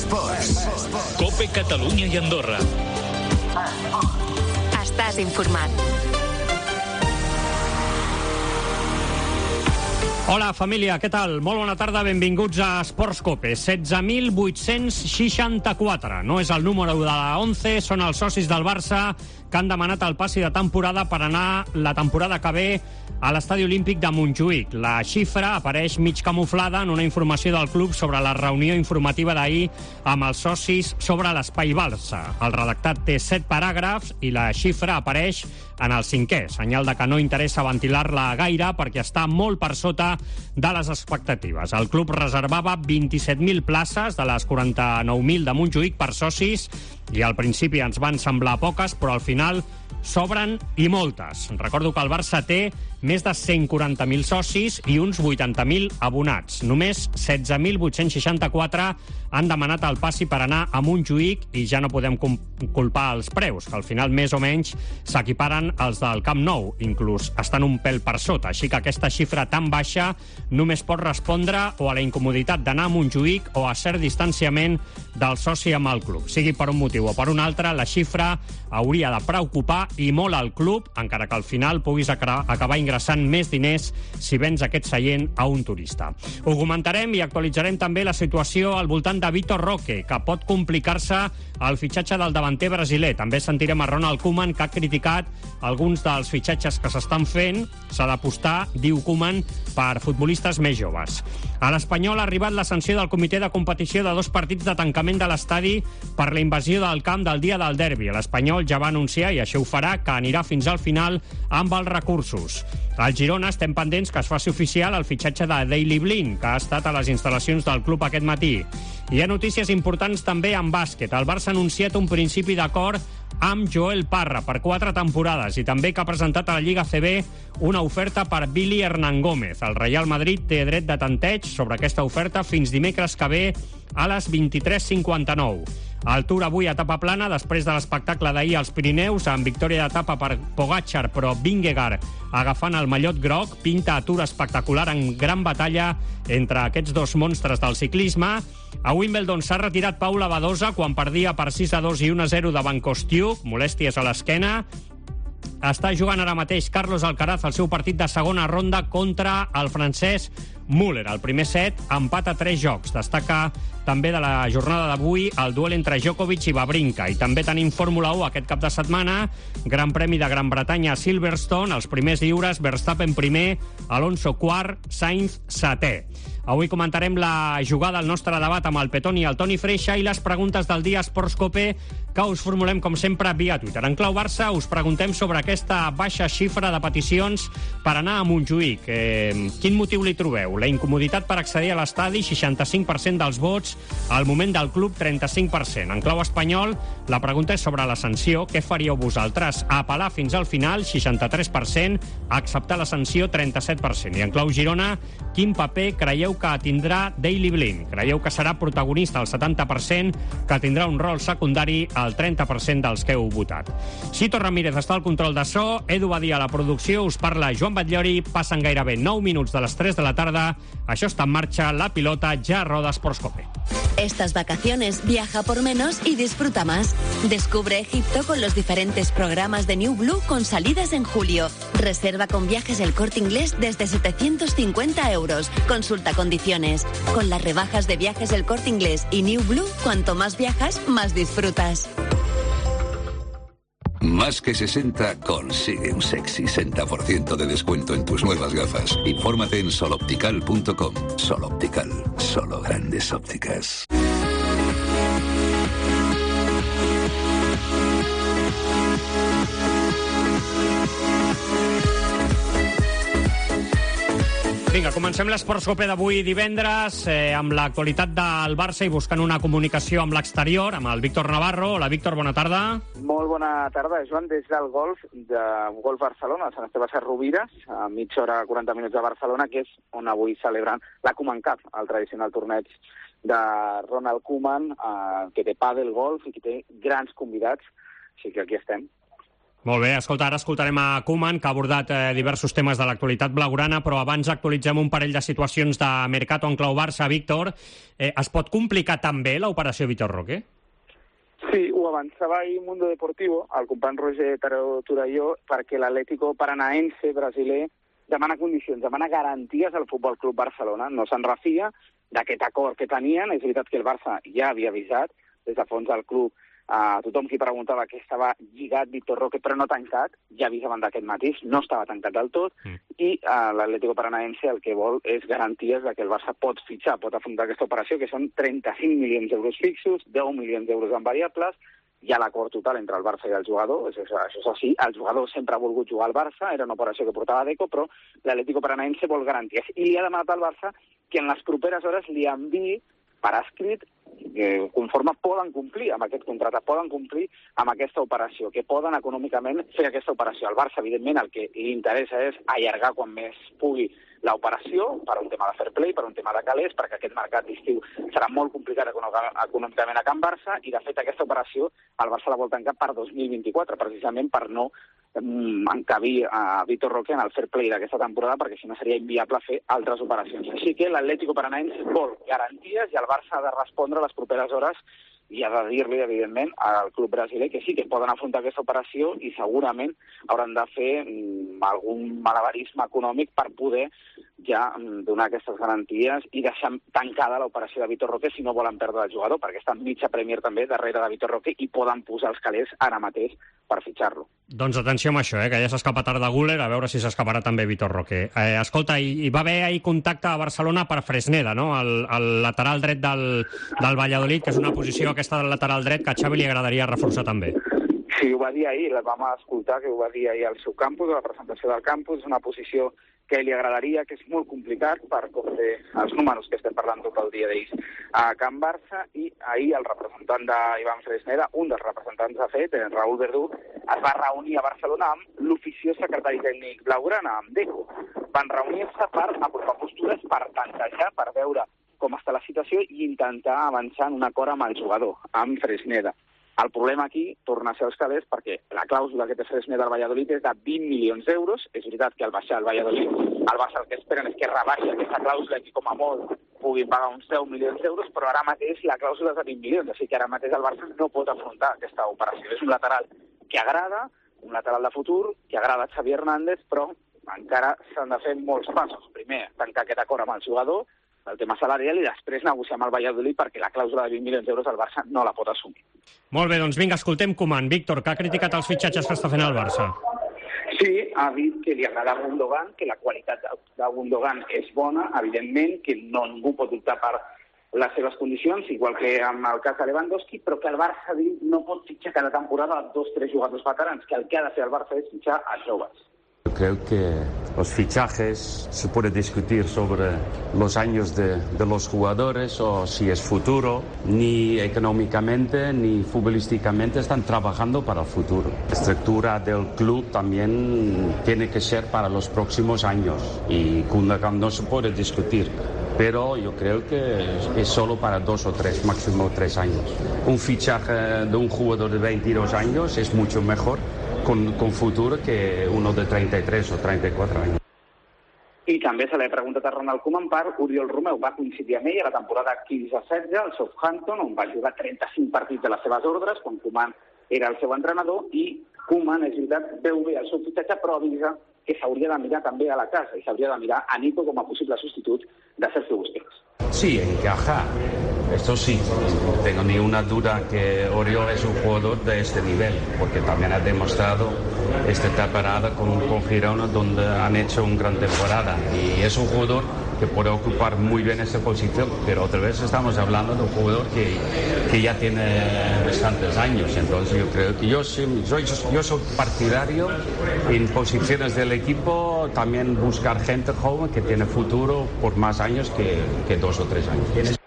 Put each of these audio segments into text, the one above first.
COPE Catalunya i Andorra. Estàs informat. Hola, família, què tal? Molt bona tarda, benvinguts a Esports COPE. 16.864. No és el número de la 11, són els socis del Barça que han demanat el passi de temporada per anar la temporada que ve a l'Estadi Olímpic de Montjuïc. La xifra apareix mig camuflada en una informació del club sobre la reunió informativa d'ahir amb els socis sobre l'Espai Barça. El redactat té 7 paràgrafs i la xifra apareix en el 5è, senyal de que no interessa ventilar-la gaire perquè està molt per sota de les expectatives. El club reservava 27.000 places de les 49.000 de Montjuïc per socis i al principi ens van semblar poques, però al final sobren i moltes. Recordo que el Barça té més de 140.000 socis i uns 80.000 abonats. Només 16.864 han demanat el passi per anar a Montjuïc i ja no podem culpar els preus, que al final més o menys s'equiparen als del Camp Nou, inclús estan un pèl per sota. Així que aquesta xifra tan baixa només pot respondre o a la incomoditat d'anar a Montjuïc o a cert distanciament del soci amb el club. Sigui per un motiu o per un altre, la xifra hauria de preocupar i molt al club, encara que al final puguis acabar ingressant més diners si vens aquest seient a un turista. Ho comentarem i actualitzarem també la situació al voltant de Vitor Roque, que pot complicar-se el fitxatge del davanter brasiler. També sentirem a Ronald Koeman, que ha criticat alguns dels fitxatges que s'estan fent. S'ha d'apostar, diu Koeman, per futbolistes més joves. A l'Espanyol ha arribat la sanció del comitè de competició de 2 partits de tancament de l'estadi per la invasió del camp del dia del derbi. L'Espanyol ja va anunciar, i això ho farà, que anirà fins al final amb els recursos. Al Girona estem pendents que es faci oficial el fitxatge de Daley Blind, que ha estat a les instal·lacions del club aquest matí. Hi ha notícies importants també en bàsquet. El Barça ha anunciat un principi d'acord amb Joel Parra per 4 temporades i també que ha presentat a la Lliga CB una oferta per Billy Hernán Gómez. El Real Madrid té dret de tanteig sobre aquesta oferta fins dimecres que ve a les 23:59. El Tour avui a etapa plana, després de l'espectacle d'ahir als Pirineus, amb victòria d'etapa per Pogačar, però Vingegaard agafant el mallot groc, pinta a Tour espectacular en gran batalla entre aquests dos monstres del ciclisme. A Wimbledon s'ha retirat Paula Badosa quan perdia per 6-2 i 1-0 davant Kostiuk, molèsties a l'esquena. Està jugant ara mateix Carlos Alcaraz el seu partit de segona ronda contra el francès Müller. El primer set, empat a 3 jocs. Destaca també de la jornada d'avui el duel entre Djokovic i Wawrinka. I també tenim Fórmula 1 aquest cap de setmana, Gran Premi de Gran Bretanya a Silverstone, els primers lliures, Verstappen primer, Alonso quart, Sainz setè. Avui comentarem la jugada al nostre debat amb el Petón i el Toni Freixa i les preguntes del dia Esports COPE que us formulem, com sempre, via Twitter. En clau Barça us preguntem sobre aquesta baixa xifra de peticions per anar a Montjuïc. Quin motiu li trobeu? La incomoditat per accedir a l'estadi, 65% dels vots, al moment del club, 35%. En clau espanyol, la pregunta és sobre la sanció. Què faríeu vosaltres? Apel·lar fins al final, 63%, acceptar la sanció, 37%. I en clau Girona, quin paper creieu que tindrà Daley Blind? Creieu que serà protagonista al 70%, que tindrà un rol secundari al 30% dels que heu votat. Sito Ramírez està al control de so, Edu Badia a la producció, us parla Joan Batllori, passen gairebé 9 minuts de les 3 de la tarda, això està en marxa, la pilota ja roda Esports COPE. Estas vacaciones viaja por menos y disfruta más. Descubre Egipto con los diferentes programas de New Blue con salidas en julio. Reserva con Viajes El Corte Inglés desde 750 euros. Consulta condiciones. Con las rebajas de Viajes El Corte Inglés y New Blue, cuanto más viajas, más disfrutas. Más que 60 consigue un sexy 60% de descuento en tus nuevas gafas. Infórmate en soloptical.com. Soloptical, solo grandes ópticas. Vinga, comencem l'Esports COPE d'avui divendres amb l'actualitat del Barça i buscant una comunicació amb l'exterior, amb el Víctor Navarro. Hola, Víctor, bona tarda. Molt bona tarda, Joan, des del golf Barcelona, a Sant Esteve Sesrovires, a mitja hora, 40 minuts de Barcelona, que és on avui celebren la Koeman Cup, el tradicional torneig de Ronald Koeman, que té pàdel, golf i que té grans convidats, així que aquí estem. Molt bé, escolta, ara escoltarem a Koeman, que ha abordat diversos temes de l'actualitat blaugrana, però abans actualitzem un parell de situacions de mercat en clau Barça. Víctor, es pot complicar també l'operació Vitor Roque? Sí, ho avançava ahir Mundo Deportivo, el company Roger Torelló, perquè l'Atlético Paranaense brasiler demana condicions, demana garanties al Futbol Club Barcelona. No se'n refia d'aquest acord que tenien. És veritat que el Barça ja havia avisat des de fons del club a tothom qui preguntava que estava lligat Vitor Roque, però no tancat. Ja avisaven d'aquest matís, no estava tancat del tot, i l'Atlético Paranaense el que vol és garanties de que el Barça pot fitxar, pot afrontar aquesta operació, que són 35 milions d'euros fixos, 10 milions d'euros en variables. Hi ha l'acord total entre el Barça i el jugador, això és així. El jugador sempre ha volgut jugar al Barça, era una operació que portava Deco, però l'Atlético Paranaense vol garanties. I li ha demanat al Barça que en les properes hores li enviï per escrit conforme poden complir amb aquest contracte, poden complir amb aquesta operació, que poden econòmicament fer aquesta operació. Al Barça, evidentment, el que li interessa és allargar quan més pugui l'operació, per un tema de fair play, per un tema de calés, perquè aquest mercat d'estiu serà molt complicat econòmicament a Can Barça, i de fet aquesta operació el Barça la vol tancar per 2024, precisament per no encabir a Vitor Roque en el fair play d'aquesta temporada, perquè si no seria inviable fer altres operacions. Així que l'Atlético Paranaense vol garanties i el Barça ha de respondre a les properes hores i ha de dir-li, evidentment, al club brasiler que sí, que poden afrontar aquesta operació i segurament hauran de fer algun malabarisme econòmic per poder ja donar aquestes garanties i deixar tancada l'operació de Vitor Roque si no volen perdre el jugador, perquè està mitja Premier també darrere de Vitor Roque i poden posar els calés ara mateix per fitxar-lo. Doncs atenció amb això, que ja s'ha escapat Arda Güler, a veure si s'escaparà també Vitor Roque. Escolta, hi va haver ahir contacte a Barcelona per Fresneda, no? El lateral dret del Valladolid, que és una posició aquesta del lateral dret que a Xavi li agradaria reforçar també. Sí, ho va dir ahir, la vam escoltar, que ho va dir ahir al seu campus, a la presentació del campus. És una posició que li agradaria, que és molt complicat per com té els números que estem parlant tot el dia d'ells a Can Barça, i ahir el representant d'Ivan Fresneda, un dels representants de fet, Raúl Verdú, es va reunir a Barcelona amb l'oficiós secretari tècnic blaugrana, amb Deco. Van reunir-se per apropar postures, per tantejar, per veure com està la situació i intentar avançar en un acord amb el jugador, amb Fresneda. El problema aquí torna a ser els calés perquè la clàusula que té Fresneda al Valladolid és de 20 milions d'euros. És veritat que al baixar el Valladolid, el Barça el que esperen és que rebaixi aquesta clàusula i com a molt puguin pagar uns 10 milions d'euros, però ara mateix la clàusula és de 20 milions, així que ara mateix el Barça no pot afrontar aquesta operació. És un lateral que agrada, un lateral de futur, que agrada a Xavi Hernández, però encara s'han de fer molts passos. Primer, tancar aquest acord amb el jugador, el tema salarial, i després negociar amb el Valladolid perquè la clàusula de 20 milions d'euros el Barça no la pot assumir. Molt bé, doncs vinga, escoltem Koeman. Víctor, que ha criticat els fitxatges que està fent el Barça. Sí, ha dit que li agrada Gundogan, que la qualitat de Gundogan és bona, evidentment, que ningú pot dubtar per les seves condicions, igual que amb el cas de Lewandowski, però que el Barça no pot fitxar cada temporada 2 o 3 jugadors veterans, que el que ha de fer el Barça és fitxar a joves. Creo que los fichajes se puede discutir sobre los años de los jugadores o si es futuro. Ni económicamente ni futbolísticamente están trabajando para el futuro. La estructura del club también tiene que ser para los próximos años y Gundogan no se puede discutir. Pero yo creo que es solo para 2 o 3, máximo 3 años. Un fichaje de un jugador de 22 años es mucho mejor con futuro que uno de 33 o 34 anys. I també se l'ha preguntat a Ronald Koeman per Oriol Romeu. Va coincidir amb ell a la temporada 15-16 al Southampton, on va jugar 35 partits de les seves ordres, quan Koeman era el seu entrenador, i Koeman, és veritat, veu bé el seu fitxatge, però avisa que s'hauria de mirar també a la casa i s'hauria de mirar a Nico com a possible substitut de Sergio Busquets. Sí, encaja. Esto sí, no tengo ni una duda que Oriol es un jugador de este nivel, porque también ha demostrado esta temporada con Girona, donde han hecho una gran temporada. Y es un jugador que puede ocupar muy bien esa posición, pero otra vez estamos hablando de un jugador que ya tiene bastantes años. Entonces yo creo que yo soy partidario en posiciones del equipo, también buscar gente joven que tiene futuro por más años que 2 o 3 años.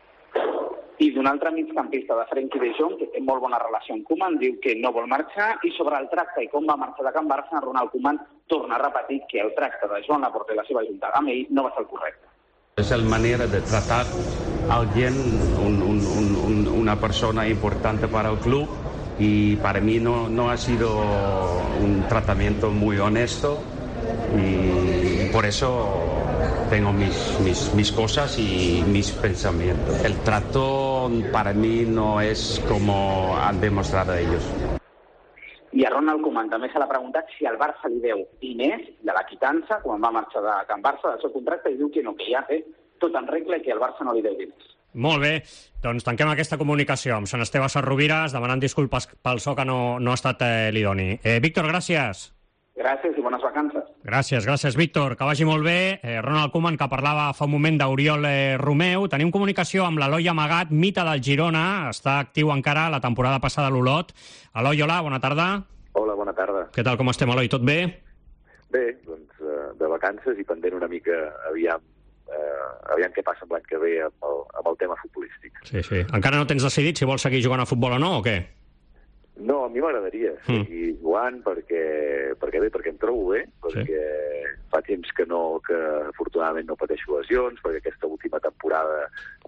I d'un altre migcampista de Frenkie de Jong, que té molt bona relació amb Koeman, diu que no vol marxar, i sobre el tracte i com va marxar de Can Barça, Ronald Koeman torna a repetir que el tracte de Joan Laporta i la seva juntada amb ell no va ser el correcte. Es la manera de tratar a alguien, una persona importante para el club, y para mí no ha sido un tratamiento muy honesto y por eso tengo mis cosas y mis pensamientos. El trato para mí no es como han demostrado ellos. I a Ronald Koeman també se l'ha preguntat si el Barça li deu diners de la quitança, quan va marxar de Can Barça, del seu contracte, i diu que no, que ja té tot en regla i que el Barça no li deu diners. Molt bé, doncs tanquem aquesta comunicació amb Sant Esteve Sarrovires, demanant disculpes pel so que no ha estat l'idoni. Víctor, gràcies. Gràcies i bones vacances. Gràcies, Víctor. Que vagi molt bé. Ronald Koeman, que parlava fa un moment d'Oriol Romeu. Tenim comunicació amb l'Eloi Amagat, mite del Girona. Està actiu encara la temporada passada a l'Olot. Eloi, hola, bona tarda. Hola, bona tarda. Què tal, com estem, Eloi? Tot bé? Bé, doncs de vacances i pendent una mica aviam què passa l'any que ve amb el tema futbolístic. Sí. Encara no tens decidit si vols seguir jugant a futbol o no, o què? No, a mi m'agradaria seguir jugant perquè em trobo bé, perquè fa temps que afortunadament no pateixo lesions, perquè aquesta última temporada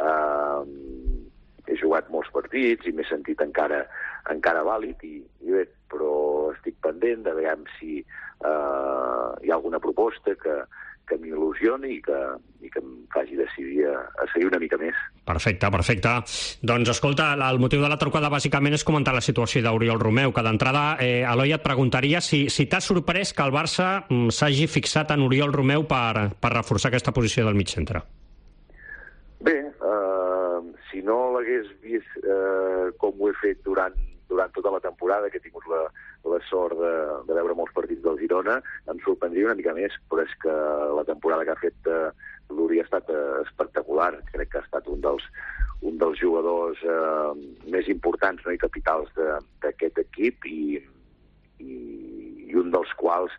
he jugat molts partits i m'he sentit encara vàlid i bé, però estic pendent de veure si hi ha alguna proposta que m'il·lusioni i que em faci decidir a seguir una mica més. Perfecte. Doncs escolta, el motiu de la trucada bàsicament és comentar la situació d'Oriol Romeu, que d'entrada, Eloi, et preguntaria si t'ha sorprès que el Barça s'hagi fixat en Oriol Romeu per reforçar aquesta posició del mig centre. Bé, si no l'hagués vist com ho he fet durant tota la temporada, que he tingut la sort de veure molts partits del Girona, em sorprendria una mica més, però és que la temporada que ha fet l'Uri ha estat espectacular. Crec que ha estat un dels jugadors més importants i capitals d'aquest equip i un dels quals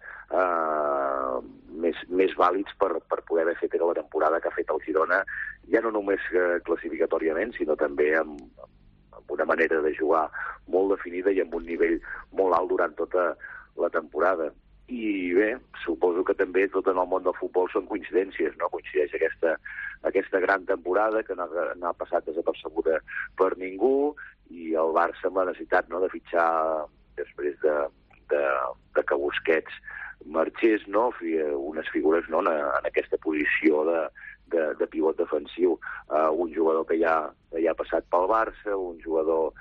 més vàlids per poder haver fet la temporada que ha fet el Girona, ja no només classificatòriament, sinó també amb una manera de jugar molt definida i amb un nivell molt alt durant tota la temporada. I bé, suposo que també tot en el món del futbol són coincidències, no? Coincideix aquesta gran temporada que no ha passat desapercebuda per ningú i el Barça amb la necessitat de fitxar després de que Busquets marxés, unes figures en aquesta posició de pivot defensiu, un jugador que ja ha passat pel Barça, un jugador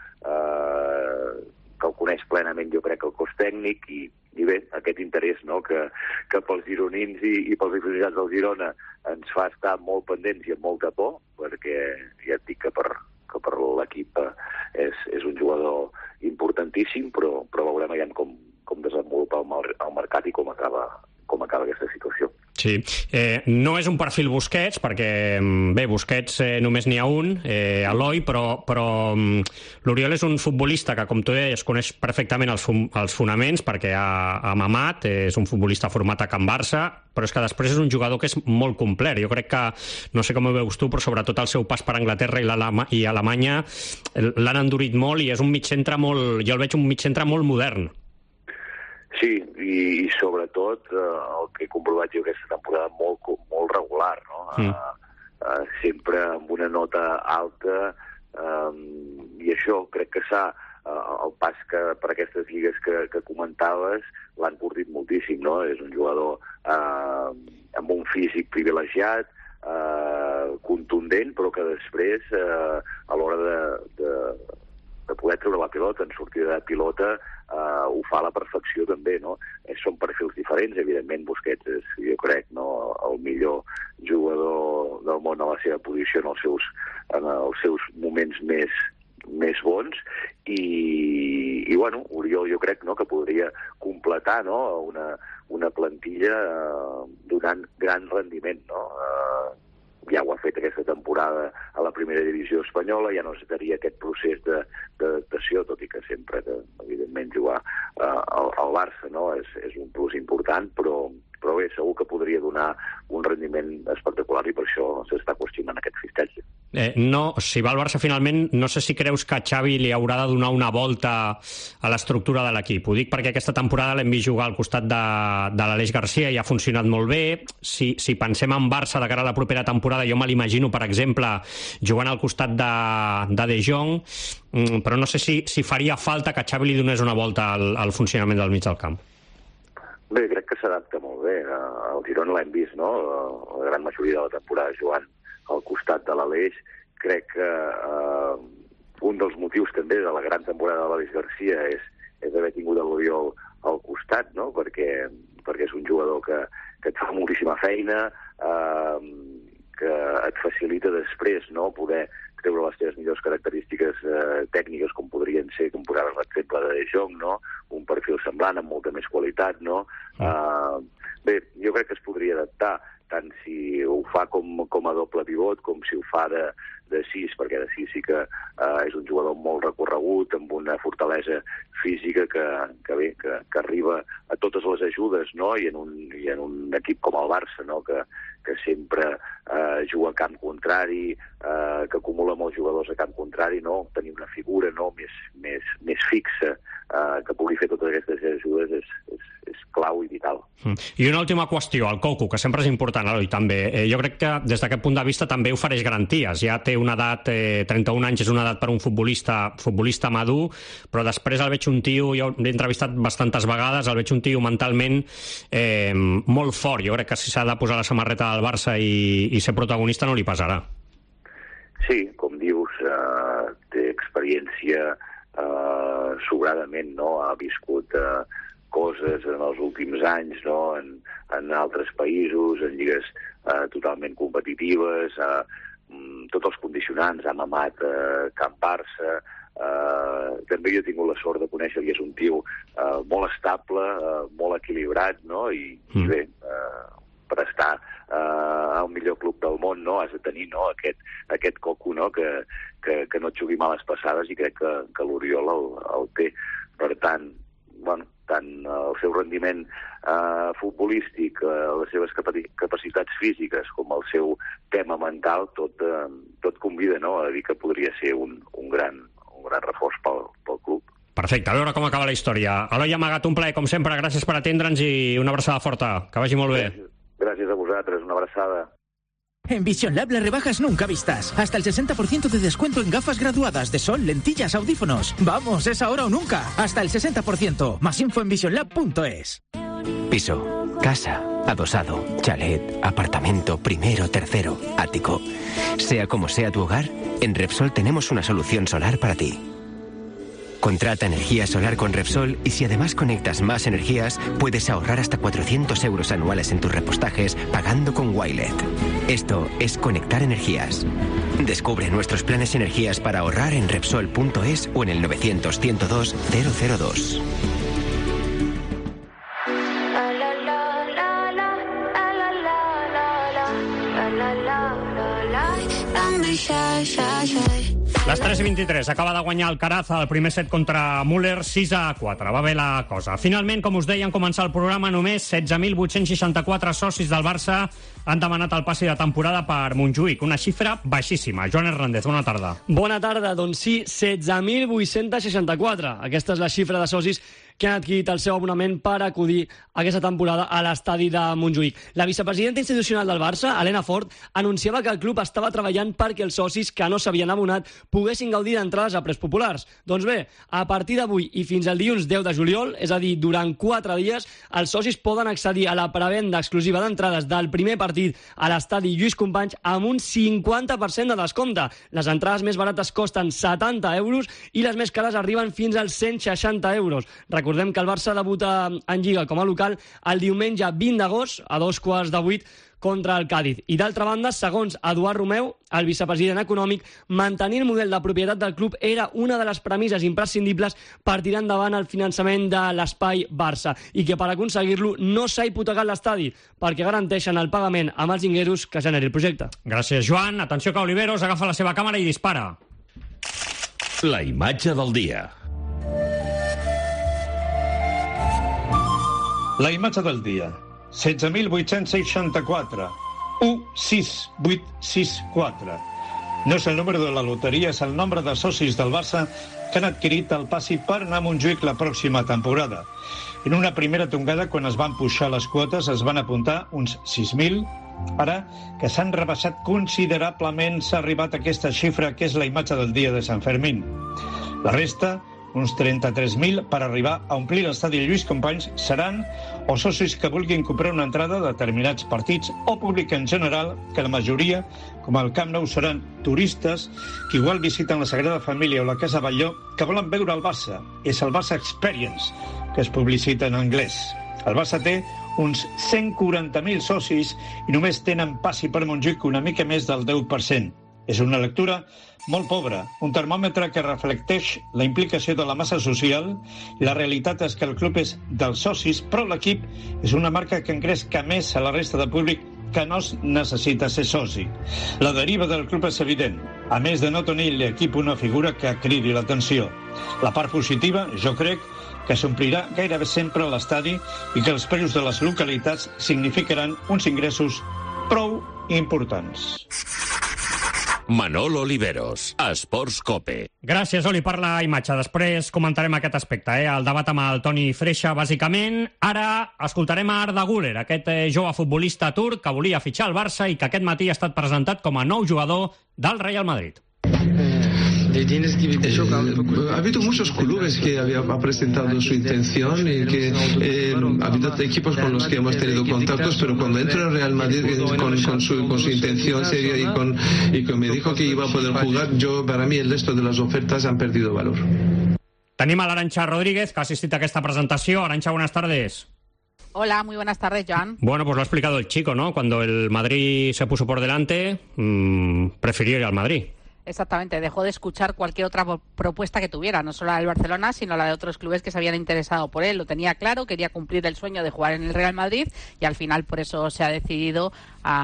que el coneix plenament, jo crec, el cos tècnic, i bé, aquest interès que pels gironins i pels aficionats del Girona ens fa estar molt pendents i amb molta por, perquè ja et dic que per l'equip és un jugador importantíssim, però veurem ja com desenvolupa el mercat i com acaba aquesta situació. Sí, no és un perfil Busquets, perquè bé, Busquets només n'hi ha un, Eloi, però l'Oriol és un futbolista que, com tu deies, coneix perfectament els fonaments, perquè ha mamat, és un futbolista format a Can Barça, però és que després és un jugador que és molt complet. Jo crec que, no sé com ho veus tu, però sobretot el seu pas per Anglaterra i Alemanya l'han endurit molt i és un mitjantre molt, jo el veig un mitjantre molt modern. Sí, i sobretot el que he comprovat jo aquesta temporada molt regular, no? Sempre amb una nota alta, i això crec que el pas per aquestes lligues que comentaves l'han curtit moltíssim, no? És un jugador amb un físic privilegiat, contundent, però que després, a l'hora de poder treure la pilota, en sortida de pilota, ho fa a la perfecció també, no? Són perfils diferents, evidentment Busquets és, jo crec, el millor jugador del món a la seva posició en els seus moments més bons, i bueno, Oriol jo crec que podria completar una plantilla donant gran rendiment, no? Ja ho ha fet aquesta temporada a la primera divisió espanyola, ja no necessitaria aquest procés d'adaptació, tot i que sempre, evidentment, jugar al Barça és un plus important, però bé, segur que podria donar un rendiment espectacular i per això s'està qüestionant aquest fitxatge. No, si va al Barça finalment, no sé si creus que Xavi li haurà de donar una volta a l'estructura de l'equip. Ho dic perquè aquesta temporada l'hem vist jugar al costat de l'Aleix Garcia i ha funcionat molt bé. Si pensem en Barça de cara a la propera temporada, jo me l'imagino, per exemple, jugant al costat de Jong, però no sé si faria falta que Xavi li donés una volta al funcionament del mig del camp. Bé, crec que s'adapta molt bé. El Girona l'hem vist, no?, la gran majoria de la temporada jugant al costat de l'Aleix. Crec que un dels motius també de la gran temporada de l'Aleix Garcia és haver tingut l'Oriol al costat, no?, perquè és un jugador que et fa moltíssima feina, que et facilita després, no?, poder treure les teves millors característiques tècniques, com podrien ser, com posaràs l'exemple de De Jong, no?, un perfil semblant amb molta més qualitat, no? Bé, jo crec que es podria adaptar, tant si ho fa com a doble pivot, com si ho fa de 6, perquè de 6 sí que és un jugador molt recorregut, amb una fortalesa física que arriba a totes les ajudes, no?, i en un equip com el Barça, no?, que sempre juga a camp contrari, que acumula molts jugadors a camp contrari, no?, tenir una figura, no?, més fixa que pugui fer totes aquestes ajudes és clau i vital. I una última qüestió, el Coco, que sempre és important, Eloi, també. Jo crec que des d'aquest punt de vista també ofereix garanties. Ja té una edat, 31 anys és una edat per un futbolista madur, però després el veig un tio, jo l'he entrevistat bastantes vegades, el veig un tio mentalment molt fort. Jo crec que si s'ha de posar la samarreta del Barça i ser protagonista no li pesarà. Sí, com dius, té experiència sobradament, no?, ha viscut coses en els últims anys, no?, en altres països, en lligues totalment competitives, tots els condicionants, ha mamat Camp Barça, també jo he tingut la sort de conèixer que és un tio molt estable, molt equilibrat, no?, i bé, per estar al millor club del món, no?, has de tenir, no?, aquest coco, no?, que no et jugui males passades, i crec que l'Oriol el té. Per tant, bueno, tant el seu rendiment futbolístic, les seves capacitats físiques, com el seu tema mental, tot convida, no?, a dir que podria ser un gran reforç pel club. Perfecte, a veure com acaba la història. Eloi Amagat, un plaer, com sempre, gràcies per atendre'ns i una abraçada forta. Que vagi molt bé. Gràcies a vosaltres, una abraçada. En Vision Lab las rebajas nunca vistas. Hasta el 60% de descuento en gafas graduadas de sol, lentillas, audífonos. Vamos, es ahora o nunca. Hasta el 60%. Más info en visionlab.es. Piso, casa, adosado, chalet, apartamento, primero, tercero, ático. Sea como sea tu hogar, en Repsol tenemos una solución solar para ti. Contrata energía solar con Repsol y si además conectas más energías, puedes ahorrar hasta 400 euros anuales en tus repostajes pagando con Wilet. Esto es conectar energías. Descubre nuestros planes y energías para ahorrar en Repsol.es o en el 900-102-002. Les 3:23, acaba de guanyar Alcaraz el primer set contra Müller, 6-4. Va bé la cosa. Finalment, com us deia en començar el programa, només 16.864 socis del Barça han demanat el passi de temporada per Montjuïc, una xifra baixíssima. Joan Hernández, bona tarda. Bona tarda, doncs sí, 16.864. Aquesta és la xifra de socis que han adquirit el seu abonament per acudir aquesta temporada a l'estadi de Montjuïc. La vicepresidenta institucional del Barça, Helena Fort, anunciava que el club estava treballant perquè els socis que no s'havien abonat poguessin gaudir d'entrades a preus populars. Doncs bé, a partir d'avui i fins al dilluns 10 de juliol, és a dir, durant 4 dies, els socis poden accedir a la prevenda exclusiva d'entrades del primer partit a l'estadi Lluís Companys amb un 50% de descompte. Les entrades més barates costen 70 euros i les més cares arriben fins als 160 euros. Recordem que el Barça debuta en Lliga com a local el diumenge 20 d'agost a 7:45 contra el Càdiz. I d'altra banda, segons Eduard Romeu, el vicepresident econòmic, mantenir el model de propietat del club era una de les premisses imprescindibles per tirar endavant el finançament de l'espai Barça i que per aconseguir-lo no s'ha hipotecat l'estadi perquè garanteixen el pagament amb els ingressos que generi el projecte. Gràcies, Joan. Atenció que Oliveros agafa la seva càmera i dispara. La imatge del dia. La imatge del dia. 16.864. 16864. No és el número de la loteria, és el nombre de socis del Barça que han adquirit el passi per anar a Montjuïc la pròxima temporada. En una primera tongada, quan es van pujar les quotes, es van apuntar uns 6.000. Ara, que s'han rebaixat considerablement, s'ha arribat a aquesta xifra, que és la imatge del dia de Sant Fermín. La resta, uns 33.000, per arribar a omplir l'estadi Lluís Companys, seran o socis que vulguin comprar una entrada a determinats partits o públic en general, que la majoria, com el Camp Nou, seran turistes que igual visiten la Sagrada Família o la Casa Batlló, que volen veure el Barça. És el Barça Experience, que es publicita en anglès. El Barça té uns 140.000 socis i només tenen passi per Montjuïc una mica més del 10%. És una lectura molt pobra, un termòmetre que reflecteix la implicació de la massa social, i la realitat és que el club és dels socis, però l'equip és una marca que engresca més a la resta del públic que no necessita ser soci. La deriva del club és evident, a més de no tenir l'equip una figura que cridi l'atenció. La part positiva, jo crec, que s'omplirà gairebé sempre a l'estadi i que els preus de les localitats significaran uns ingressos prou importants. Manolo Oliveros, Esports Cope. Gràcies, Oli, per la imatge. Després comentarem aquest aspecte, el debat amb el Toni Freixa, bàsicament. Ara escoltarem a Arda Güler, aquest jove futbolista turc que volia fitxar al Barça i que aquest matí ha estat presentat com a nou jugador del Real Madrid. Ha habido muchos clubes que ha presentado su intención y que ha habido equipos con los que hemos tenido contactos, pero cuando entra en Real Madrid con su intención seria y que me dijo que iba a poder jugar, para mí el resto de las ofertas han perdido valor. Tenim a l'Arantxa Rodríguez, que ha assistit a aquesta presentació. Arantxa, buenas tardes. Hola, muy buenas tardes, Joan. Bueno, pues lo ha explicado el chico, ¿no? Cuando el Madrid se puso por delante, prefirió ir al Madrid. Exactamente, dejó de escuchar cualquier otra propuesta que tuviera, no solo la del Barcelona, sino la de otros clubes que se habían interesado por él. Lo tenía claro, quería cumplir el sueño de jugar en el Real Madrid y al final por eso se ha decidido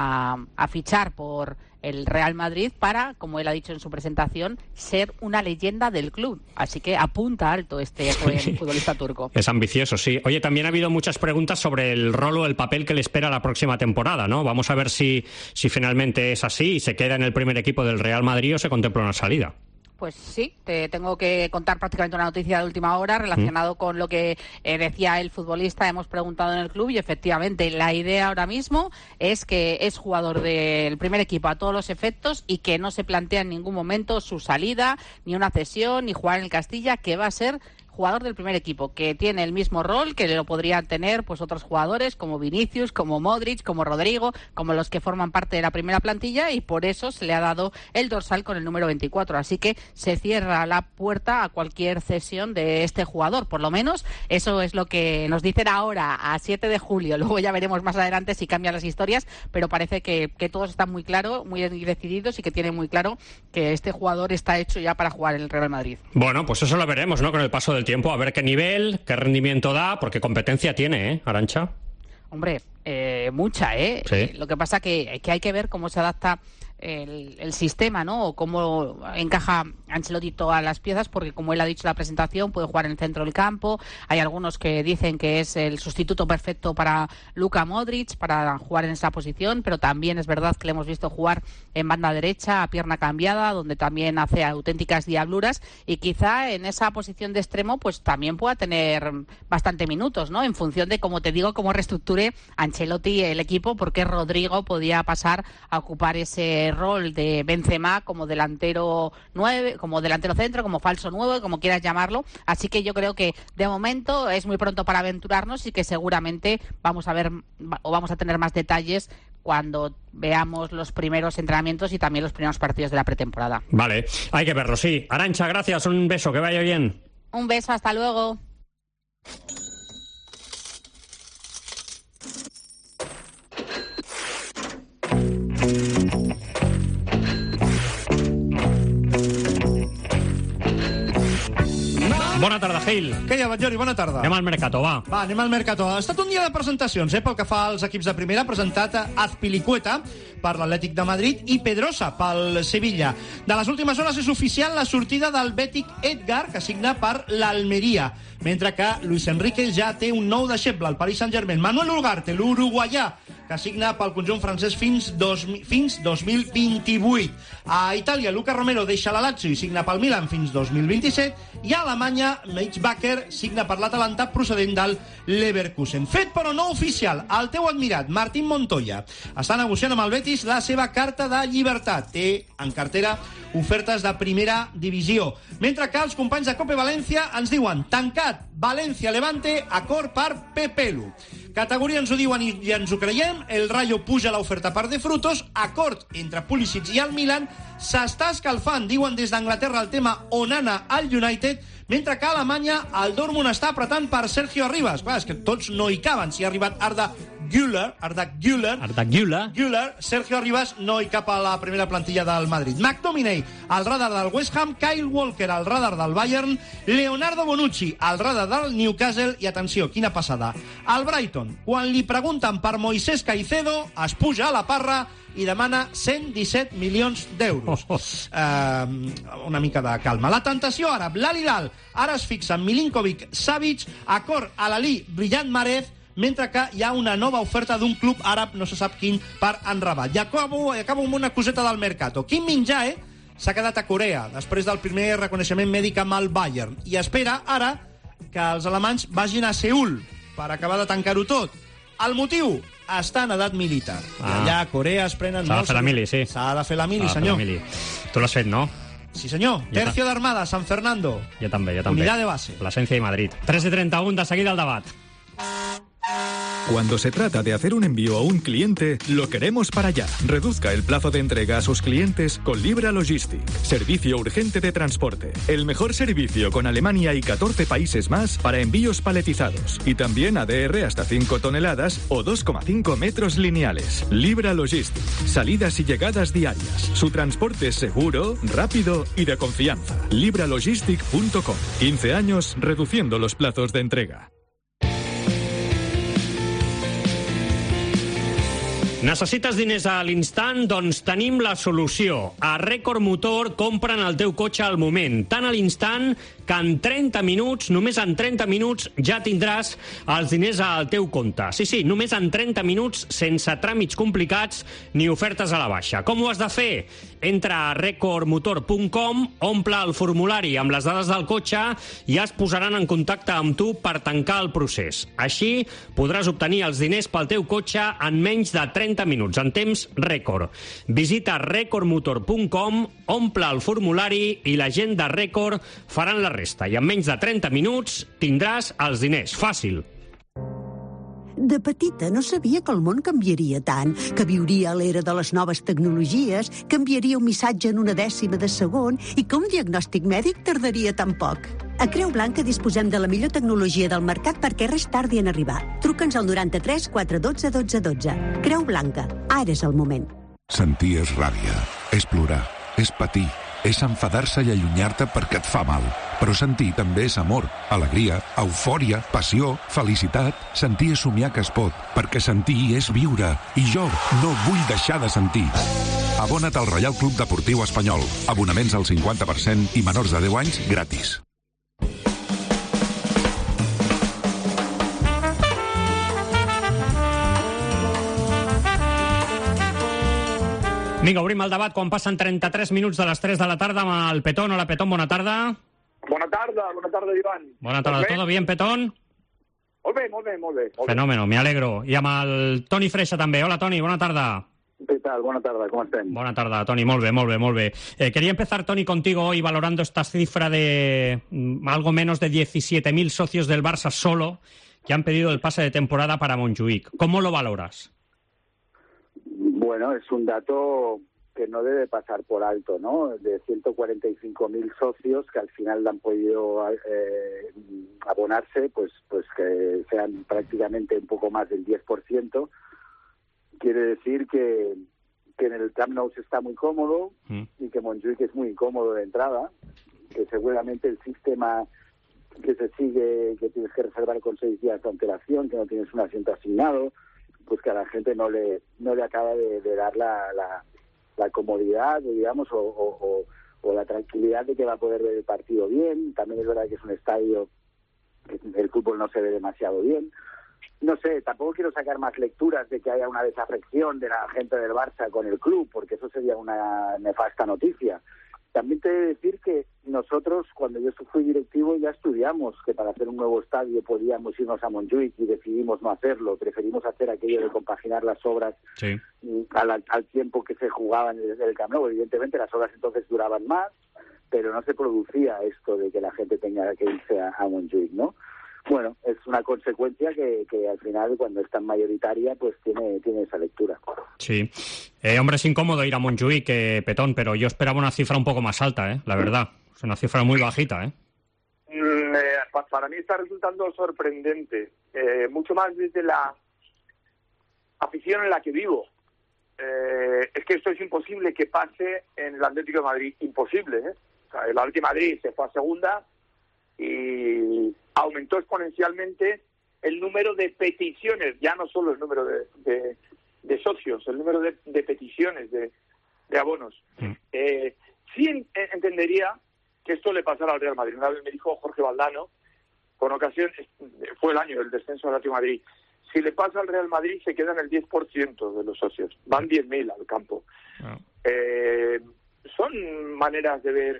a fichar por el Real Madrid para, como él ha dicho en su presentación, ser una leyenda del club. Así que apunta alto este joven futbolista turco. Es ambicioso, sí. Oye, también ha habido muchas preguntas sobre el rol o el papel que le espera la próxima temporada, ¿no? Vamos a ver si finalmente es así y se queda en el primer equipo del Real Madrid o se contempla una salida. Pues sí, te tengo que contar prácticamente una noticia de última hora relacionado con lo que decía el futbolista. Hemos preguntado en el club y efectivamente la idea ahora mismo es que es jugador del primer equipo a todos los efectos y que no se plantea en ningún momento su salida, ni una cesión, ni jugar en el Castilla, que va a ser jugador del primer equipo, que tiene el mismo rol que lo podrían tener pues otros jugadores como Vinicius, como Modric, como Rodrigo, como los que forman parte de la primera plantilla, y por eso se le ha dado el dorsal con el número 24. Así que se cierra la puerta a cualquier cesión de este jugador. Por lo menos eso es lo que nos dicen ahora, a 7 de julio. Luego ya veremos más adelante si cambian las historias, pero parece que todos están muy claros, muy decididos y que tienen muy claro que este jugador está hecho ya para jugar en el Real Madrid. Bueno, pues eso lo veremos, ¿no? Con el paso del tiempo, a ver qué nivel, qué rendimiento da, porque competencia tiene, Arantxa. Hombre, mucha, Sí. Lo que pasa que hay que ver cómo se adapta el sistema, ¿no? O cómo encaja Ancelotti todas las piezas, porque como él ha dicho en la presentación, puede jugar en el centro del campo. Hay algunos que dicen que es el sustituto perfecto para Luka Modric, para jugar en esa posición, pero también es verdad que le hemos visto jugar en banda derecha, a pierna cambiada, donde también hace auténticas diabluras, y quizá en esa posición de extremo pues también pueda tener bastante minutos, ¿no? En función de, como te digo, cómo reestructure Ancelotti el equipo, porque Rodrigo podía pasar a ocupar ese rol de Benzema como delantero 9, como delantero centro, como falso 9, como quieras llamarlo. Así que yo creo que de momento es muy pronto para aventurarnos y que seguramente vamos a ver o vamos a tener más detalles cuando veamos los primeros entrenamientos y también los primeros partidos de la pretemporada. Vale, hay que verlo, sí. Arantxa, gracias, un beso, que vaya bien. Un beso, hasta luego. Bona tarda, Gil. Què hi ha, Batllori? Bona tarda. Anem al Mercato, va. Va, anem al Mercato. Ha estat un dia de presentacions, pel que fa als equips de primera. Ha presentat Azpilicueta per l'Atlètic de Madrid i Pedrosa pel Sevilla. De les últimes hores és oficial la sortida del bètic Edgar, que signa per l'Almeria, mentre que Luis Enrique ja té un nou deixeble al Paris Saint-Germain. Manuel Ugarte, l'uruguaià, que signa pel conjunt francès fins 2028. A Itàlia, Luca Romero deixa la Lazio i signa pel Milan fins 2027, i a Alemanya, Mitch Bakker signa per l'Atalanta procedent del Leverkusen. Fet però no oficial, el teu admirat, Martín Montoya, està negociant amb el Betis la seva carta de llibertat. Té en cartera ofertes de primera divisió. Mentre que els companys de Cope València ens diuen tancat, València-Levante, acord per Pepelu. Categoria ens ho diuen i ens ho creiem, el Rayo puja l'oferta per De Frutos, acord entre Pulisic i el Milan, s'està escalfant, diuen des d'Anglaterra, el tema Onana al United, mentre que a Alemanya el Dortmund està apretant per Sergio Arribas. Clar, és que tots no hi caben. Si ha arribat Arda Güler, Sergio Arribas no hi cap a la primera plantilla del Madrid. McTominay, al radar del West Ham, Kyle Walker, al radar del Bayern, Leonardo Bonucci, al radar del Newcastle, i atenció, quina passada, al Brighton, quan li pregunten per Moisés Caicedo, es puja a la parra i demana 117 milions d'euros. Una mica de calma. La tentació àrab, l'Al Hilal, ara es fixa en Milinkovic Savic, acord a l'Ali Brillant Marez, mentre que hi ha una nova oferta d'un club àrab, no se sap quin, per Amrabat. I acabo amb una coseta del Mercato. Kim Min-jae s'ha quedat a Corea després del primer reconeixement mèdic amb el Bayern i espera ara que els alemanys vagin a Seül per acabar de tancar-ho tot. El motiu? Està en edat militar. I allà a Corea es prenen... S'ha de fer la mili, sí. S'ha de fer la mili, senyor. Tu l'has fet, no? Sí, senyor. Tercio d'Armada, San Fernando. Jo també, jo també. Unidad de base. Plasencia i Madrid. 3:31, de seguida el debat. Cuando se trata de hacer un envío a un cliente, lo queremos para allá. Reduzca el plazo de entrega a sus clientes con Libra Logistic. Servicio urgente de transporte. El mejor servicio con Alemania y 14 países más para envíos paletizados. Y también ADR hasta 5 toneladas o 2,5 metros lineales. Libra Logistic. Salidas y llegadas diarias. Su transporte es seguro, rápido y de confianza. libralogistic.com. 15 años reduciendo los plazos de entrega. Necessites diners a l'instant? Doncs tenim la solució. A Record Motor compren el teu cotxe al moment, tan a l'instant que en 30 minuts, només en 30 minuts, ja tindràs els diners al teu compte. Sí, només en 30 minuts, sense tràmits complicats ni ofertes a la baixa. Com ho has de fer? Entra a recordmotor.com, omple el formulari amb les dades del cotxe i es posaran en contacte amb tu per tancar el procés. Així podràs obtenir els diners pel teu cotxe en menys de 30 minuts, en temps rècord. Visita recordmotor.com, omple el formulari i la gent de Record faran la resta. I en menys de 30 minuts tindràs els diners. Fàcil. De petita no sabia que el món canviaria tant, que viuria a l'era de les noves tecnologies, que enviaria un missatge en una dècima de segon i que un diagnòstic mèdic tardaria tan poc. A Creu Blanca disposem de la millor tecnologia del mercat perquè res tardi en arribar. Truca'ns al 93 412 12 12. Creu Blanca. Ara és el moment. Sentir és ràbia, és plorar, és patir, és enfadar-se i allunyar-te perquè et fa mal. Però sentir també és amor, alegria, eufòria, passió, felicitat. Sentir és somiar que es pot, perquè sentir és viure. I jo no vull deixar de sentir. Abona't al Reial Club Deportiu Espanyol. Abonaments al 50% i menors de 10 anys gratis. Vinga, obrim el debat quan passen 33 minuts de les 3 de la tarda amb el Petón. Hola, Petón, bona tarda. Bona tarda, Ivan. Bona tarda, ¿todo bien, Petón? Molt bé. Fenómeno, me alegro. I amb el Toni Freixa també. Hola, Toni, bona tarda. ¿Qué tal? Bona tarda, ¿cómo estén? Bona tarda, Toni, molt bé. Quería empezar, Toni, contigo hoy valorando esta cifra de algo menos de 17.000 socios del Barça solo que han pedido el pase de temporada para Montjuïc. ¿Cómo lo valoras? Bueno, es un dato que no debe pasar por alto, ¿no? De 145.000 socios que al final han podido abonarse, pues que sean prácticamente un poco más del 10%. Quiere decir que en el Camp Nou se está muy cómodo y que Montjuïc es muy incómodo de entrada, que seguramente el sistema que se sigue, que tienes que reservar con 6 días de antelación, que no tienes un asiento asignado, pues que a la gente no le acaba de dar la comodidad, digamos, o la tranquilidad de que va a poder ver el partido bien. También es verdad que es un estadio que el fútbol no se ve demasiado bien. no sé, tampoco quiero sacar más lecturas de que haya una desafección de la gente del Barça con el club, porque eso sería una nefasta noticia. También te he de decir que nosotros, cuando yo fui directivo, ya estudiamos que para hacer un nuevo estadio podíamos irnos a Montjuïc y decidimos no hacerlo. Preferimos hacer aquello de compaginar las obras al tiempo que se jugaban desde el Camp Nou. Evidentemente las obras entonces duraban más, pero no se producía esto de que la gente tenga que irse a Montjuïc, ¿no? Bueno, es una consecuencia que al final, cuando es tan mayoritaria, pues tiene esa lectura. Sí. Hombre, es incómodo ir a Montjuïc, Petón, pero yo esperaba una cifra un poco más alta, la verdad. Es una cifra muy bajita, Para mí está resultando sorprendente. Mucho más desde la afición en la que vivo. Es que esto es imposible que pase en el Atlético de Madrid. Imposible, O sea, el Atlético de Madrid se fue a segunda y aumentó exponencialmente el número de peticiones, ya no solo el número de socios, el número de peticiones de abonos. Sí entendería que esto le pasara al Real Madrid. Una vez me dijo Jorge Valdano, con ocasión, fue el año del descenso del Atlético de Madrid, si le pasa al Real Madrid se quedan el 10% de los socios, van 10.000 al campo. Son maneras de ver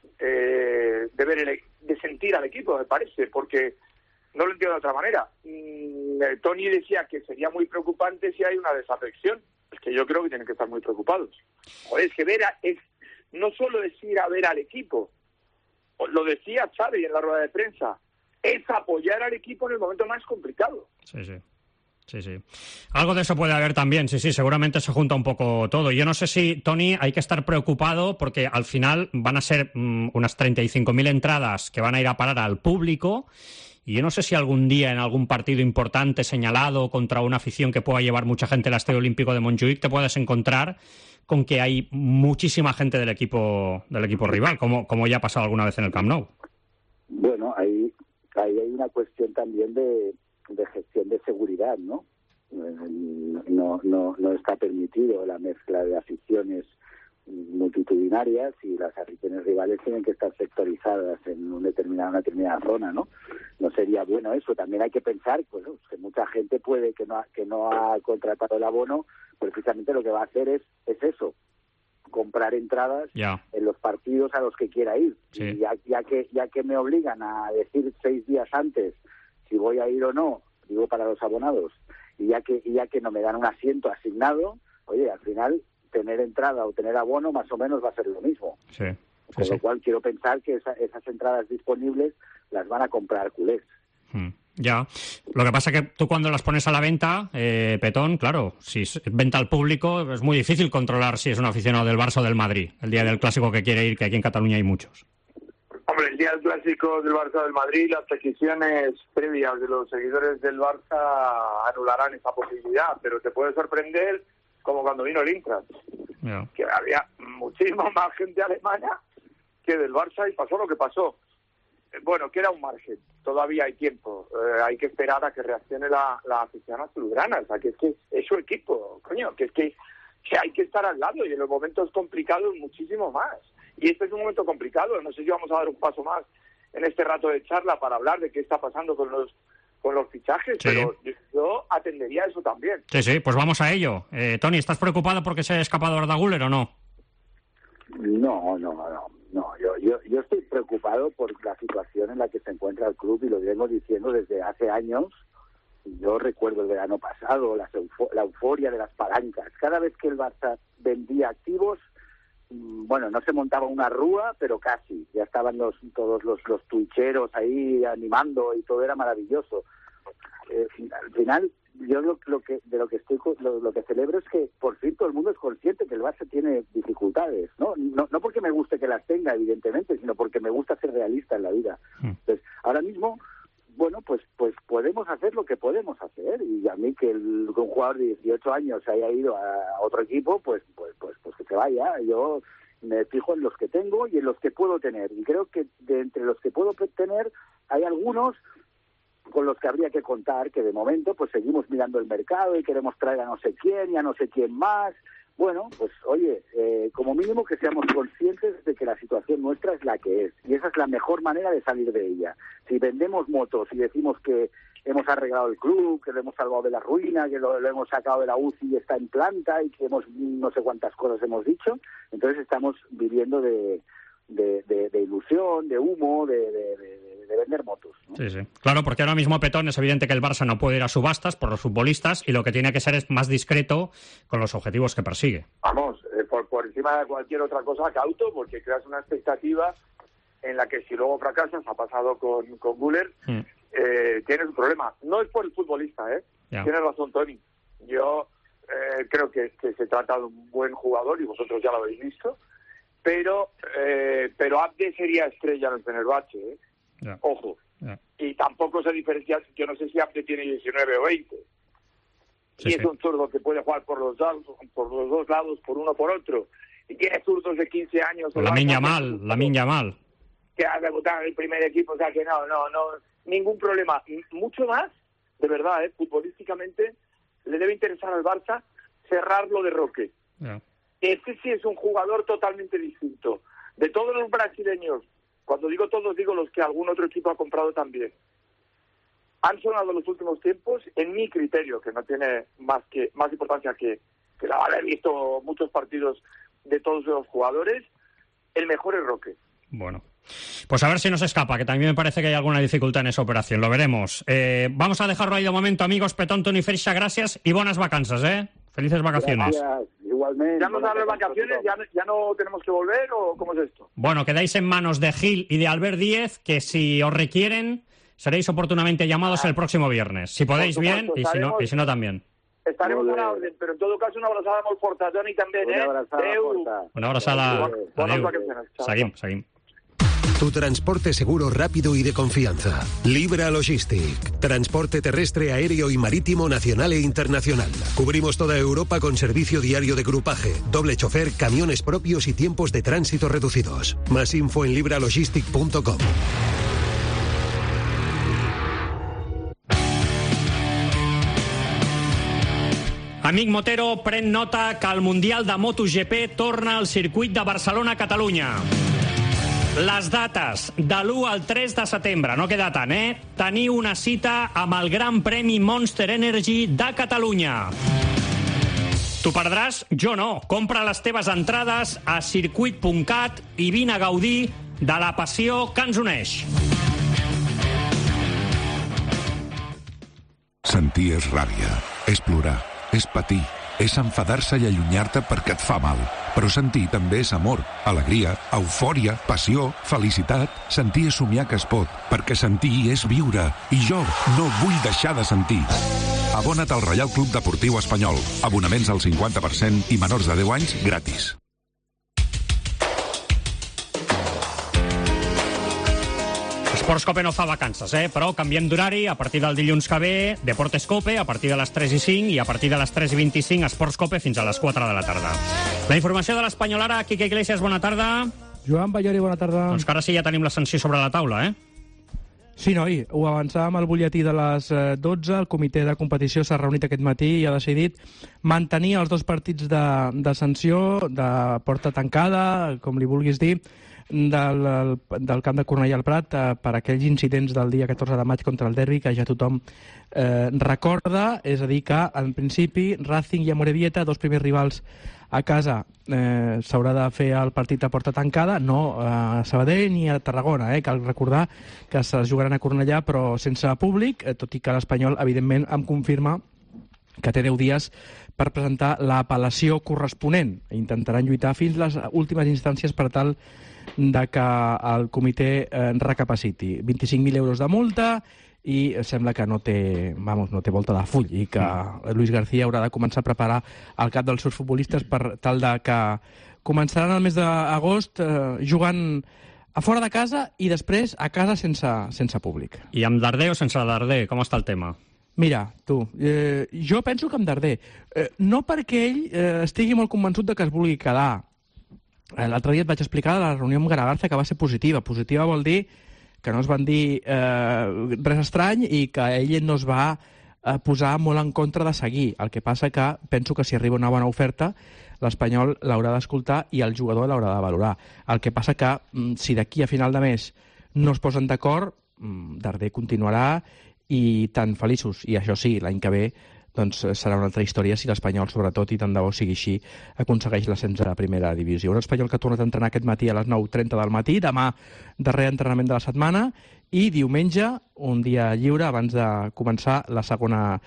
de sentir al equipo, me parece, porque no lo entiendo de otra manera. Tony decía que sería muy preocupante si hay una desafección. Es que yo creo que tienen que estar muy preocupados. Joder, es que no solo es ir a ver al equipo, lo decía Xavi en la rueda de prensa, es apoyar al equipo en el momento más complicado. Sí. Algo de eso puede haber también, sí, seguramente se junta un poco todo. Yo no sé si, Tony, hay que estar preocupado porque al final van a ser unas 35.000 entradas que van a ir a parar al público y yo no sé si algún día en algún partido importante señalado contra una afición que pueda llevar mucha gente al Estadio Olímpico de Montjuïc te puedes encontrar con que hay muchísima gente del equipo rival, como ya ha pasado alguna vez en el Camp Nou. Bueno, ahí hay una cuestión también de gestión de seguridad, ¿no? No está permitido la mezcla de aficiones multitudinarias y las aficiones rivales tienen que estar sectorizadas en una determinada zona, ¿no? No sería bueno eso. También hay que pensar, pues, que mucha gente puede que no ha contratado el abono, precisamente lo que va a hacer es eso, comprar entradas en los partidos a los que quiera ir. Y ya que me obligan a decir 6 días antes si voy a ir o no, digo para los abonados, y ya que no me dan un asiento asignado, oye, al final tener entrada o tener abono más o menos va a ser lo mismo. Con lo cual quiero pensar que esas entradas disponibles las van a comprar culés. Ya. Lo que pasa es que tú cuando las pones a la venta, Petón, claro, si es venta al público es muy difícil controlar si es un aficionado del Barça o del Madrid, el día del Clásico que quiere ir, que aquí en Cataluña hay muchos. Hombre, el día del Clásico del Barça del Madrid, las peticiones previas de los seguidores del Barça anularán esa posibilidad, pero te puede sorprender como cuando vino el Intra, que había muchísima más gente alemana que del Barça y pasó lo que pasó. Bueno, queda un margen, todavía hay tiempo, hay que esperar a que reaccione la afición azulgrana, o sea, que es su equipo, coño, que hay que estar al lado y en los momentos complicados muchísimo más. Y este es un momento complicado, no sé si vamos a dar un paso más en este rato de charla para hablar de qué está pasando con los fichajes, pero yo atendería eso también. Sí, pues vamos a ello. Tony, ¿estás preocupado porque se ha escapado Arda Güler o no? No. Yo estoy preocupado por la situación en la que se encuentra el club y lo vengo diciendo desde hace años. Yo recuerdo el verano pasado, la euforia de las palancas. Cada vez que el Barça vendía activos, bueno, no se montaba una rúa, pero casi. Ya estaban todos los tuicheros ahí animando y todo era maravilloso. Al final, yo lo que celebro es que por fin todo el mundo es consciente que el Barça tiene dificultades, ¿no? No porque me guste que las tenga, evidentemente, sino porque me gusta ser realista en la vida. Entonces, ahora mismo, bueno, pues podemos hacer lo que podemos hacer, y a mí que un jugador de 18 años se haya ido a otro equipo, pues que se vaya. Yo me fijo en los que tengo y en los que puedo tener, y creo que de entre los que puedo tener hay algunos con los que habría que contar, que de momento pues seguimos mirando el mercado y queremos traer a no sé quién y a no sé quién más, Bueno, pues oye, como mínimo que seamos conscientes de que la situación nuestra es la que es. Y esa es la mejor manera de salir de ella. Si vendemos motos y decimos que hemos arreglado el club, que lo hemos salvado de la ruina, que lo hemos sacado de la UCI y está en planta y que hemos no sé cuántas cosas hemos dicho, entonces estamos viviendo de ilusión, de humo, de vender motos, ¿no? Sí, sí. Claro, porque ahora mismo Petón es evidente que el Barça no puede ir a subastas por los futbolistas y lo que tiene que ser es más discreto con los objetivos que persigue. Vamos, por encima de cualquier otra cosa, cauto, porque creas una expectativa en la que si luego fracasas, ha pasado con Güler, tienes un problema. No es por el futbolista, ¿eh? Ya. Tienes razón, Tony. Yo creo que se trata de un buen jugador y vosotros ya lo habéis visto, pero Abde sería estrella en el Fenerbahce, ¿eh? Ya. Ojo. Ya. Y tampoco se diferencia, yo no sé si Abde tiene 19 o 20. Sí, y es un zurdo que puede jugar por los dos lados, por uno por otro. Y tiene zurdos de 15 años. Lamine Yamal. Que ha debutado en el primer equipo, o sea que no, ningún problema. Mucho más, de verdad, futbolísticamente, le debe interesar al Barça cerrarlo de Roque. Yeah. Este sí es un jugador totalmente distinto. De todos los brasileños, cuando digo todos, digo los que algún otro equipo ha comprado también, han sonado en los últimos tiempos, en mi criterio, que no tiene más importancia que la haber visto muchos partidos de todos los jugadores, el mejor es Roque. Bueno, pues a ver si nos escapa, que también me parece que hay alguna dificultad en esa operación, lo veremos. Vamos a dejarlo ahí de momento, amigos. Petón, Toni Freixa, gracias y buenas vacances, ¿eh? Felices vacaciones. Gracias, igualmente. ¿Ya nos dan las vacaciones? ¿Ya no tenemos que volver o cómo es esto? Bueno, quedáis en manos de Gil y de Albert Díez, que si os requieren, seréis oportunamente llamados el próximo viernes. Si podéis, bien, y si no también. Estaremos a la orden, pero en todo caso una abrazada molt forta a Toni també, Una abrazada. Buenas vacaciones. Seguim. Tu transporte seguro, rápido y de confianza. Libra Logistic. Transporte terrestre, aéreo y marítimo nacional e internacional. Cubrimos toda Europa con servicio diario de grupaje, doble chofer, camiones propios y tiempos de tránsito reducidos. Más info en libralogistic.com. Amic motero, pren nota que el Mundial de MotoGP torna al circuit de Barcelona-Catalunya. Les dates, de l'1 al 3 de setembre, no queda tant, Teniu una cita amb el Gran Premi Monster Energy de Catalunya. T'ho perdràs? Jo no. Compra les teves entrades a circuit.cat i vine a gaudir de la passió que ens uneix. Sentir és ràbia, és plorar, és patir, és enfadar-se i allunyar-te perquè et fa mal. Però sentir també és amor, alegria, eufòria, passió, felicitat. Sentir és somiar que es pot, perquè sentir és viure. I jo no vull deixar de sentir. Abona't al Reial Club Deportiu Espanyol. Abonaments al 50% i menors de 10 anys gratis. Esports Cope no fa vacances, però canviem d'horari. A partir del dilluns que ve, Deportes Cope, a partir de les 3:05 i a partir de les 3:25, Esports Cope fins a les 4 de la tarda. La informació de l'Espanyol ara, Quique Iglesias, bona tarda. Joan Ballori, bona tarda. Doncs que ara sí ja tenim la sanció sobre la taula, Sí, noi, ho avançàvem al butlletí de les 12, el comitè de competició s'ha reunit aquest matí i ha decidit mantenir els dos partits de sanció, de porta tancada, com li vulguis dir, del camp de Cornellà al Prat per aquells incidents del dia 14 de maig contra el derbi que ja tothom recorda, és a dir que en principi Racing i Amorebieta, dos primers rivals a casa, s'haurà de fer el partit a porta tancada, no a Sabadell ni a Tarragona, cal recordar que se jugaran a Cornellà però sense públic, tot i que l'Espanyol evidentment em confirma que té 10 dies per presentar l'apel·lació corresponent. Intentaran lluitar fins les últimes instàncies per tal de que el comitè recapaciti. 25.000 euros de multa i sembla que no té volta de full i que Luis García haurà de començar a preparar el cap dels seus futbolistes per tal de que començaran el mes d'agost jugant a fora de casa i després a casa sense públic. I amb Darder o sense Darder? Com està el tema? Mira, tu, jo penso que amb Darder. No perquè ell estigui molt convençut de que es vulgui quedar. L'altre dia et vaig explicar de la reunió amb Garagarza que va ser positiva. Positiva vol dir que no es van dir res estrany i que ell no es va posar molt en contra de seguir. El que passa que penso que si arriba una bona oferta l'Espanyol l'haurà d'escoltar i el jugador l'haurà de valorar. El que passa que si d'aquí a final de mes no es posen d'acord, Darder continuarà i tan feliços. I això sí, l'any que ve doncs serà una altra història si l'Espanyol, sobretot, i tant de bo sigui així, aconsegueix l'ascens a la primera divisió. Un Espanyol que ha tornat a entrenar aquest matí a les 9:30 del matí, demà darrer entrenament de la setmana, i diumenge, un dia lliure abans de començar la segona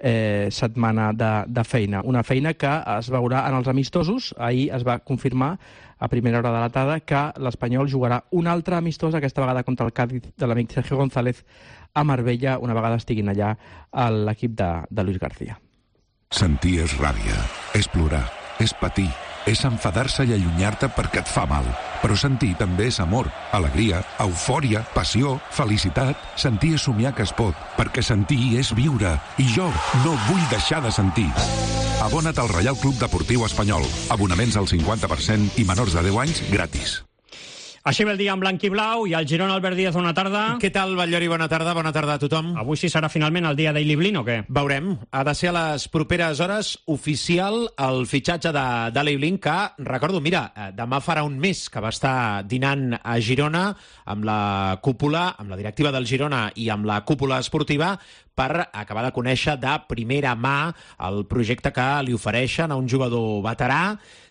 setmana de feina. Una feina que es veurà en els amistosos. Ahir es va confirmar a primera hora de la tarda que l'Espanyol jugarà un altre amistós, aquesta vegada contra el Cádiz de l'amic Sergio González, a Marbella, una vegada estiguin allà a l'equip de Luis García. Sentir és ràbia, és plorar, és patir, és enfadar-se i allunyar-te perquè et fa mal. Però sentir també és amor, alegria, eufòria, passió, felicitat. Sentir és somiar que es pot, perquè sentir és viure. I jo no vull deixar de sentir. Abona't al Reial Club Deportiu Espanyol. Abonaments al 50% i menors de 10 anys gratis. Així ve el dia en blanc i blau, i el Girona, Albert Díaz, bona tarda. Què tal, Batllori? Bona tarda a tothom. Avui sí serà finalment el dia d'Eili Blin o què? Veurem. Ha de ser a les properes hores oficial el fitxatge d'Eili Blin, que, recordo, mira, demà farà un mes que va estar dinant a Girona amb la cúpula, amb la directiva del Girona i amb la cúpula esportiva, per acabar de conèixer de primera mà el projecte que li ofereixen a un jugador veterà.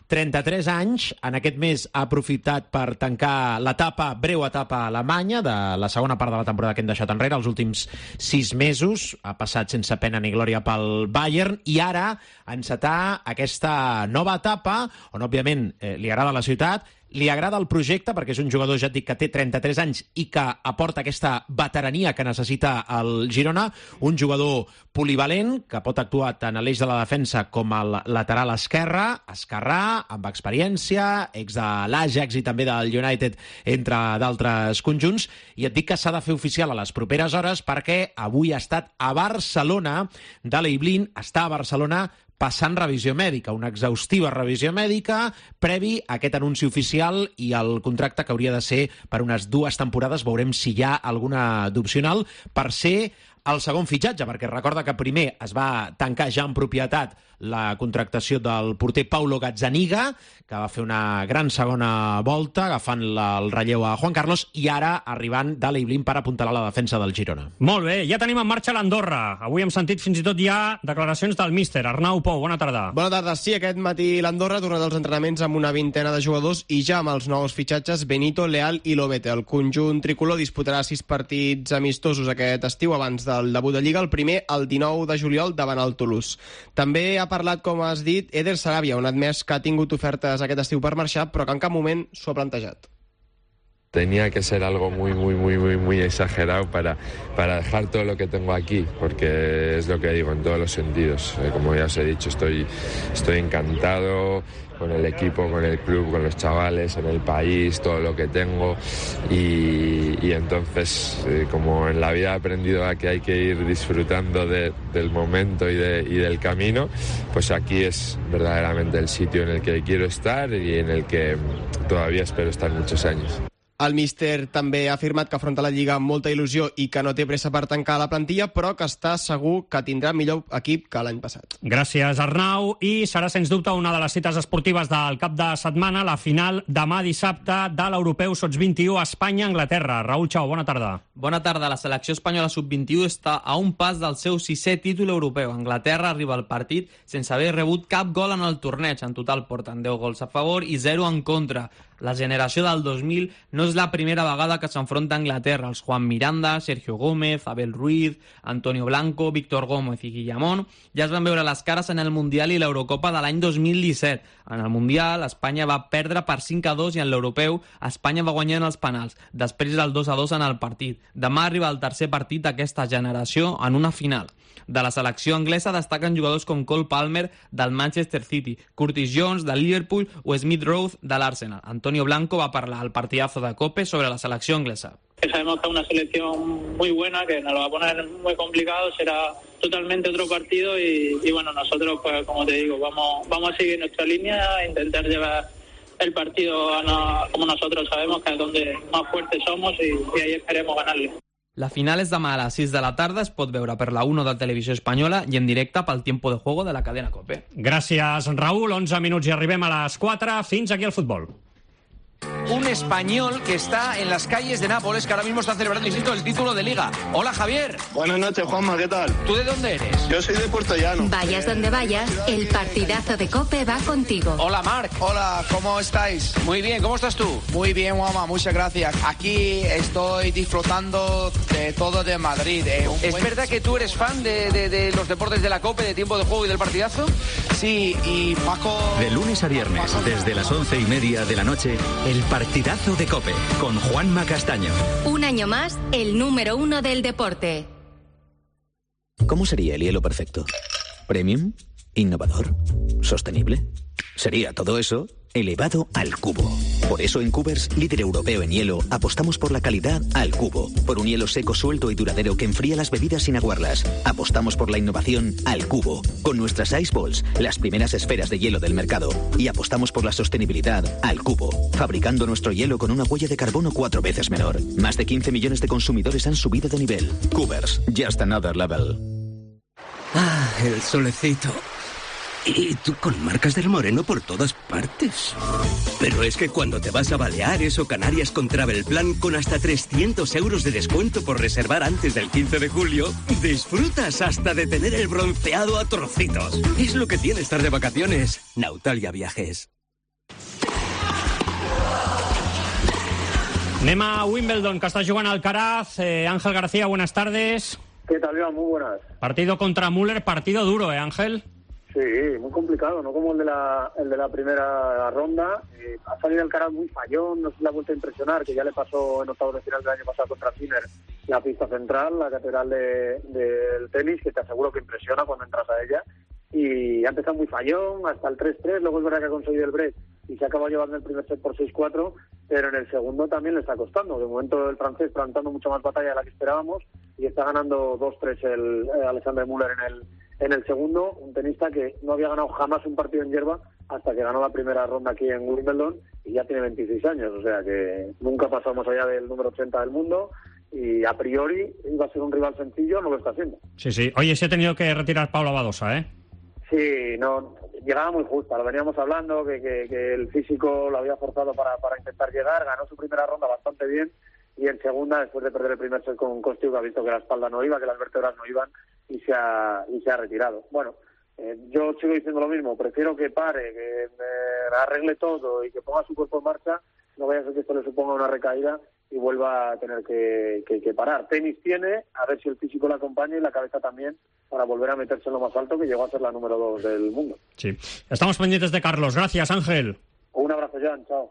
33 anys, en aquest mes ha aprofitat per tancar breu etapa alemanya de la segona part de la temporada que hem deixat enrere, els últims 6 mesos, ha passat sense pena ni glòria pel Bayern, i ara encetar aquesta nova etapa, on òbviament li agrada la ciutat, li agrada el projecte, perquè és un jugador, ja et dic, que té 33 anys i que aporta aquesta veterania que necessita el Girona, un jugador polivalent, que pot actuar tant a l'eix de la defensa com al lateral esquerrà, amb experiència, ex de l'Ajax i també del United, entre d'altres conjunts, i et dic que s'ha de fer oficial a les properes hores, perquè avui ha estat a Barcelona, Daley Blind està a Barcelona passant revisió mèdica, una exhaustiva revisió mèdica, previ a aquest anunci oficial i el contracte que hauria de ser per unes 2 temporades. Veurem si hi ha alguna d'opcional per ser el segon fitxatge, perquè recorda que primer es va tancar ja en propietat la contractació del porter Paulo Gazzaniga, que va fer una gran segona volta, agafant el relleu a Juan Carlos, i ara arribant Daley Blind per apuntalar la defensa del Girona. Molt bé, ja tenim en marxa l'Andorra. Avui hem sentit fins i tot ja declaracions del míster. Arnau Pou, bona tarda. Bona tarda, sí, aquest matí l'Andorra ha tornat als entrenaments amb una vintena de jugadors i ja amb els nous fitxatges Benito, Leal i Lobete. El conjunt tricolor disputarà 6 partits amistosos aquest estiu abans del debut de Lliga, el primer el 19 de juliol davant el Toulouse. També ha parlat, com has dit, Eder Sarabia, un admès que ha tingut ofertes aquest estiu per marxar, però que en cap moment s'ho ha plantejat. Tenía que ser algo muy exagerado para dejar todo lo que tengo aquí, porque es lo que digo en todos los sentidos. Como ya os he dicho, estoy encantado con el equipo, con el club, con los chavales, en el país, todo lo que tengo, y entonces, como en la vida he aprendido a que hay que ir disfrutando del momento y del camino, pues aquí es verdaderamente el sitio en el que quiero estar y en el que todavía espero estar muchos años. El míster també ha afirmat que afronta la Lliga amb molta il·lusió i que no té pressa per tancar la plantilla, però que està segur que tindrà millor equip que l'any passat. Gràcies, Arnau. I serà, sens dubte, una de les cites esportives del cap de setmana, la final demà dissabte de l'Europeu Sots-21 a Espanya-Anglaterra. Raül Chao, bona tarda. Bona tarda. La selecció espanyola sub-21 està a un pas del seu 6è títol europeu. Anglaterra arriba al partit sense haver rebut cap gol en el torneig. En total porten 10 gols a favor i 0 en contra. La generació del 2000 no és la primera vegada que s'enfronta a Anglaterra. Els Juan Miranda, Sergio Gómez, Abel Ruiz, Antonio Blanco, Víctor Gómez i Guillamón ja es van veure les cares en el Mundial i l'Eurocopa de l'any 2017. En el Mundial, Espanya va perdre per 5-2 i en l'Europeu, Espanya va guanyar en els penals, després del 2-2 en el partit. Demà arriba el tercer partit d'aquesta generació en una final. De la selecció anglesa destaquen jugadors com Cole Palmer del Manchester City, Curtis Jones del Liverpool o Smith Rowe de l'Arsenal. Antonio Blanco va parlar al partidazo de COPE sobre la selección inglesa. Sabemos que es una selección muy buena, que nos lo va a poner muy complicado, será totalmente otro partido y bueno, nosotros, pues como te digo, vamos a seguir nuestra línea, a intentar llevar el partido como nosotros sabemos, que es donde más fuertes somos y ahí esperemos ganarle. La final és demà a les 6 de la tarda, es pot veure per la 1 de Televisió Espanyola i en directe pel Tiempo de Juego de la cadena COPE. Gràcies, Raúl. 11 minuts i arribem a les 4. Fins aquí el futbol. Un español que está en las calles de Nápoles, que ahora mismo está celebrando, insisto, el título de Liga. Hola, Javier. Buenas noches, Juanma, ¿qué tal? ¿Tú de dónde eres? Yo soy de Puerto Llano. Vayas donde vayas, el partidazo de COPE va contigo. Hola, Marc. Hola, ¿cómo estáis? Muy bien, ¿cómo estás tú? Muy bien, Juanma, muchas gracias. Aquí estoy disfrutando de todo de Madrid. ¿Es verdad que tú eres fan de los deportes de la COPE, de Tiempo de Juego y del partidazo? Sí, y Paco... De lunes a viernes, desde las 11:30 de la noche, el partidazo de COPE, con Juanma Castaño. Un año más, el número 1 del deporte. ¿Cómo sería el hielo perfecto? ¿Premium? ¿Innovador? ¿Sostenible? Sería todo eso elevado al cubo. Por eso en Cubers, líder europeo en hielo, apostamos por la calidad al cubo. Por un hielo seco, suelto y duradero que enfría las bebidas sin aguarlas. Apostamos por la innovación al cubo. Con nuestras Ice Balls, las primeras esferas de hielo del mercado. Y apostamos por la sostenibilidad al cubo. Fabricando nuestro hielo con una huella de carbono 4 veces menor. Más de 15 millones de consumidores han subido de nivel. Cubers, just another level. Ah, el solecito. Y tú con marcas del Moreno por todas partes. Pero es que cuando te vas a Baleares o Canarias con Travelplan, con hasta 300 euros de descuento por reservar antes del 15 de julio, disfrutas hasta de tener el bronceado a trocitos. Es lo que tiene estar de vacaciones. Nautalia Viajes. Anem a Wimbledon, que està jugant Alcaraz. Ángel García, buenas tardes. ¿Qué tal, Iván? Muy buenas. Partido contra Müller, partido duro, Ángel? Sí, muy complicado, no como el de la primera ronda. Ha salido Alcaraz muy fallón, no se le ha vuelto a impresionar, que ya le pasó en octavos de final del año pasado contra Sinner la pista central, la catedral del tenis, que te aseguro que impresiona cuando entras a ella. Y ha empezado muy fallón, hasta el 3-3, luego es verdad que ha conseguido el break y se ha acabado llevando el primer set por 6-4, pero en el segundo también le está costando. De momento el francés plantando mucha más batalla de la que esperábamos y está ganando 2-3 el Alexander Müller en el segundo, un tenista que no había ganado jamás un partido en hierba hasta que ganó la primera ronda aquí en Wimbledon y ya tiene 26 años, o sea que nunca pasó más allá del número 80 del mundo y a priori iba a ser un rival sencillo, no lo está haciendo. Sí, sí. Oye, se ha tenido que retirar Paula Badosa, ¿eh? Sí, no, llegaba muy justa, lo veníamos hablando, que el físico lo había forzado para intentar llegar, ganó su primera ronda bastante bien y en segunda, después de perder el primer set con Kostiuk, ha visto que la espalda no iba, que las vértebras no iban y se ha retirado. Bueno, yo sigo diciendo lo mismo, prefiero que pare, que arregle todo y que ponga su cuerpo en marcha, no vaya a ser que esto le suponga una recaída y vuelva a tener que parar. Tenis tiene, a ver si el físico la acompaña y la cabeza también, para volver a meterse en lo más alto, que llegó a ser la número 2 del mundo. Sí. Estamos pendientes de Carlos. Gracias, Ángel. Un abrazo, Jan. Chao.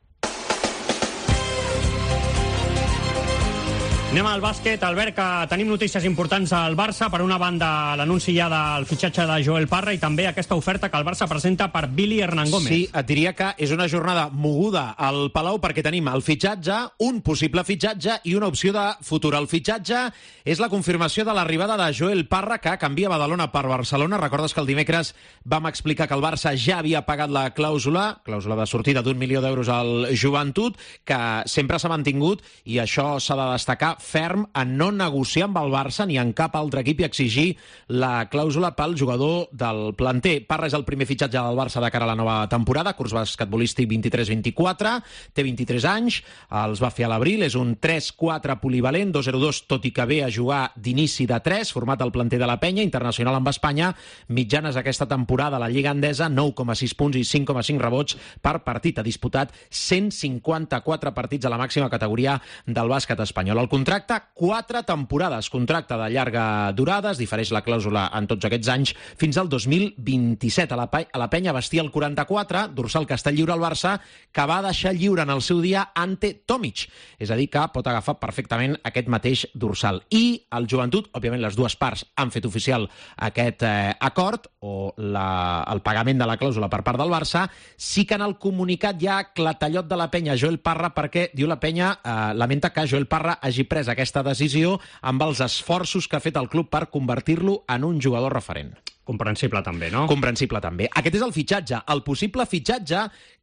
Anem al bàsquet. Albert, que tenim notícies importants al Barça. Per una banda, l'anunci ja del fitxatge de Joel Parra i també aquesta oferta que el Barça presenta per Billy Hernán Gómez. Sí, et diria que és una jornada moguda al Palau perquè tenim el fitxatge, un possible fitxatge i una opció de futur. El fitxatge és la confirmació de l'arribada de Joel Parra, que canvia Badalona per Barcelona. Recordes que el dimecres vam explicar que el Barça ja havia pagat la clàusula de sortida d'1 milió d'euros al Joventut, que sempre s'ha mantingut, i això s'ha de destacar, ferm en no negociar amb el Barça ni en cap altre equip i exigir la clàusula pel jugador del planter. Parra és el primer fitxatge del Barça de cara a la nova temporada, curs basquetbolístic 23-24, té 23 anys, els va fer a l'abril, és un 3-4 polivalent, 2-0-2, tot i que ve a jugar d'inici de 3, format al planter de la Penya, internacional amb Espanya, mitjanes aquesta temporada a la Lliga Endesa, 9,6 punts i 5,5 rebots per partit. Ha disputat 154 partits a la màxima categoria del bàsquet espanyol. El contracte, 4 temporades, contracte de llarga durada, es difereix la clàusula en tots aquests anys fins al 2027. A la Penya vestia el 44, dorsal que està lliure al Barça, que va deixar lliure en el seu dia Ante Tomic, és a dir, que pot agafar perfectament aquest mateix dorsal. I el Joventut, òbviament les dues parts han fet oficial aquest acord o el pagament de la clàusula per part del Barça. Sí que en el comunicat hi ha clatallot de la Penya Joel Parra, perquè diu la Penya lamenta que Joel Parra hagi pres aquesta decisió amb els esforços que ha fet el club per convertir-lo en un jugador referent. Comprensible també, no? Comprensible també. Aquest és el fitxatge. El possible fitxatge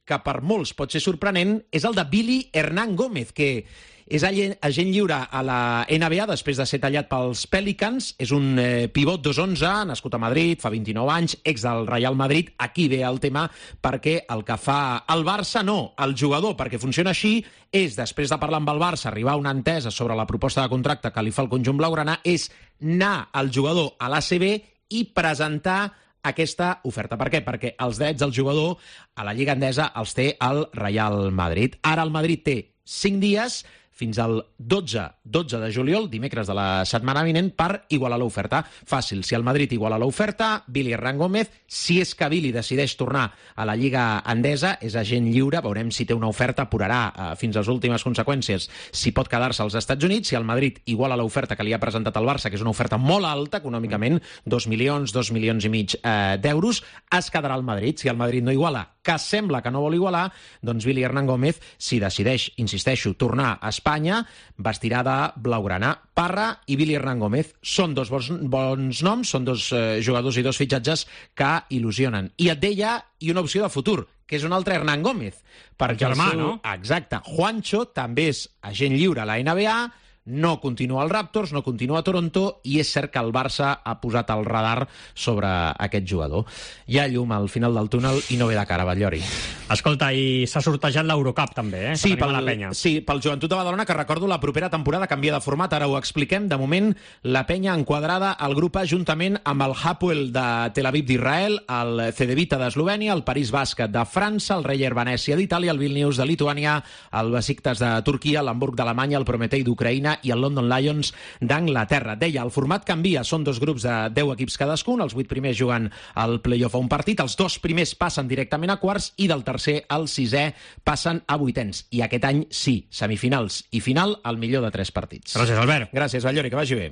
que per molts pot ser sorprenent, és el de Billy Hernán Gómez, que és agent lliure a la NBA després de ser tallat pels Pelicans. És un pivot 2'11", nascut a Madrid, fa 29 anys, ex del Real Madrid. Aquí ve el tema, perquè el que fa el Barça, no, el jugador, perquè funciona així, és, després de parlar amb el Barça, arribar a una entesa sobre la proposta de contracte que li fa el conjunt blaugrana, és anar el jugador a l'ACB i presentar aquesta oferta. Per què? Perquè els drets del jugador a la Lliga Endesa els té el Real Madrid. Ara el Madrid té 5 dies fins al 12 de juliol, dimecres de la setmana vinent, per igualar l'oferta. Fàcil, si el Madrid iguala l'oferta, Billy Hernán Gómez, si és que Billy decideix tornar a la Lliga Endesa, és agent lliure, veurem si té una oferta, apurarà fins a les últimes conseqüències si pot quedar-se als Estats Units. Si el Madrid iguala l'oferta que li ha presentat el Barça, que és una oferta molt alta econòmicament, 2 milions i mig d'euros, es quedarà al Madrid. Si el Madrid no iguala, que sembla que no vol igualar, doncs Billy Hernán Gómez, si decideix, insisteixo, tornar a Espanya, vestirà de blaugrana. Parra i Billy Hernán Gómez són dos bons noms, són dos jugadors i dos fitxatges que il·lusionen. I et deia, i una opció de futur, que és un altre Hernán Gómez. Perquè el germà, no? Exacte. Juancho també és agent lliure a la NBA, no continua al Raptors, no continua a Toronto, i és cert que el Barça ha posat el radar sobre aquest jugador. Hi ha llum al final del túnel i no ve de cara, Batllori. Escolta, i s'ha sortejat l'Eurocup també, Sí, pel Joventut de Badalona, que recordo la propera temporada canvia de format, ara ho expliquem. De moment, la penya enquadrada al grup A juntament amb el Hapoel de Tel Aviv d'Israel, el Cedevita d'Eslovènia, el París Bàsquet de França, el Reyer Venècia d'Itàlia, el Vilnius de Lituània, el Besiktas de Turquia, l'Hamburg d'Alemanya, el Prometei d'Ucraïna i el London Lions d'Anglaterra. Deia, el format canvia, són 2 grups de 10 equips cadascun, els 8 primers juguen al play-off a un partit, els 2 primers passen directament a quarts i del tercer al 6è passen a 8ens. I aquest any sí, semifinals i final al millor de 3 partits. Gràcies, Albert. Gràcies, Batllori, que vagi bé.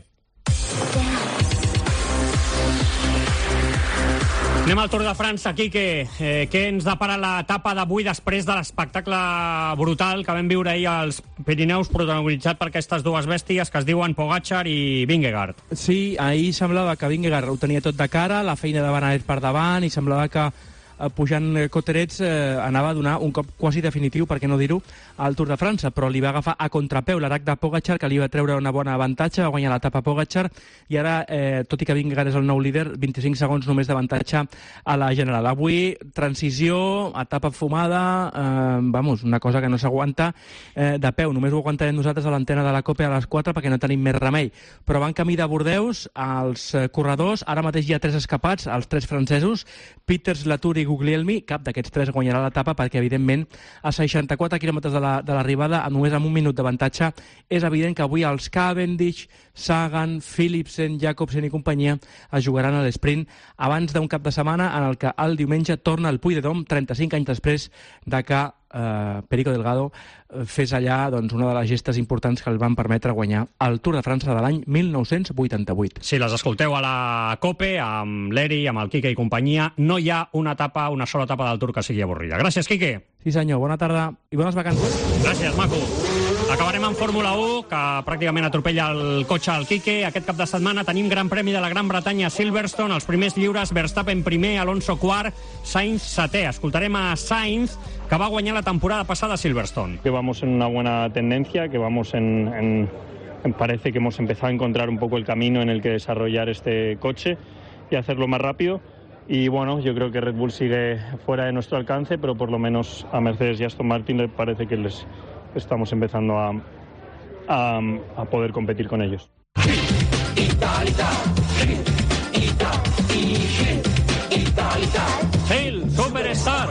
Anem al Tour de França, Quique. Què ens depara l'etapa d'avui després de l'espectacle brutal que vam viure ahir als Pirineus, protagonitzat per aquestes dues bèsties que es diuen Pogačar i Vingegaard? Sí, ahir semblava que Vingegaard ho tenia tot de cara, la feina de Van Aert per davant, i semblava que pujant Coterets anava a donar un cop quasi definitiu, per què no dir-ho, al Tour de França, però li va agafar a contrapeu l'atac de Pogačar, que li va treure una bona avantatge, va guanyar l'etapa Pogačar, i ara, tot i que Vingegaard és el nou líder, 25 segons només d'avantatge a la general. Avui, transició, etapa fumada, una cosa que no s'aguanta de peu. Només ho aguantarem nosaltres a l'antena de la COPE a les 4 perquè no tenim més remei. Però van camí de Bordeus els corredors, ara mateix hi ha 3 escapats, els 3 francesos, Peters, Latour i Guglielmi. Cap d'aquests 3 guanyarà l'etapa perquè, evidentment, a 64 quilòmetres de l'arribada, només amb un minut d'avantatge, és evident que avui els Cavendish, Sagan, Philipsen, Jacobsen i companyia es jugaran a l'esprint abans d'un cap de setmana en el que el diumenge torna el Puy-de-Dôme, 35 anys després de que Perico Delgado fes allà una de les gestes importants que el van permetre guanyar el Tour de França de l'any 1988. Si les escolteu a la COPE, amb l'Eri, amb el Quique i companyia, no hi ha una sola etapa del Tour que sigui avorrida. Gràcies, Quique. Sí, senyor. Bona tarda i bones vacances. Gràcies, maco. Acabarem amb Fórmula 1, que pràcticament atropella el cotxe al Quique. Aquest cap de setmana tenim Gran Premi de la Gran Bretanya a Silverstone, els primers lliures, Verstappen primer, Alonso quart, Sainz setè. Escoltarem a Sainz, que va guanyar la temporada passada a Silverstone. Que vamos en una buena tendencia, que vamos parece que hemos empezado a encontrar un poco el camino en el que desarrollar este coche y hacerlo más rápido. Y bueno, yo creo que Red Bull sigue fuera de nuestro alcance, pero por lo menos a Mercedes y a Aston Martin le parece que les estamos empezando a poder competir con ellos. Hail, Superstar.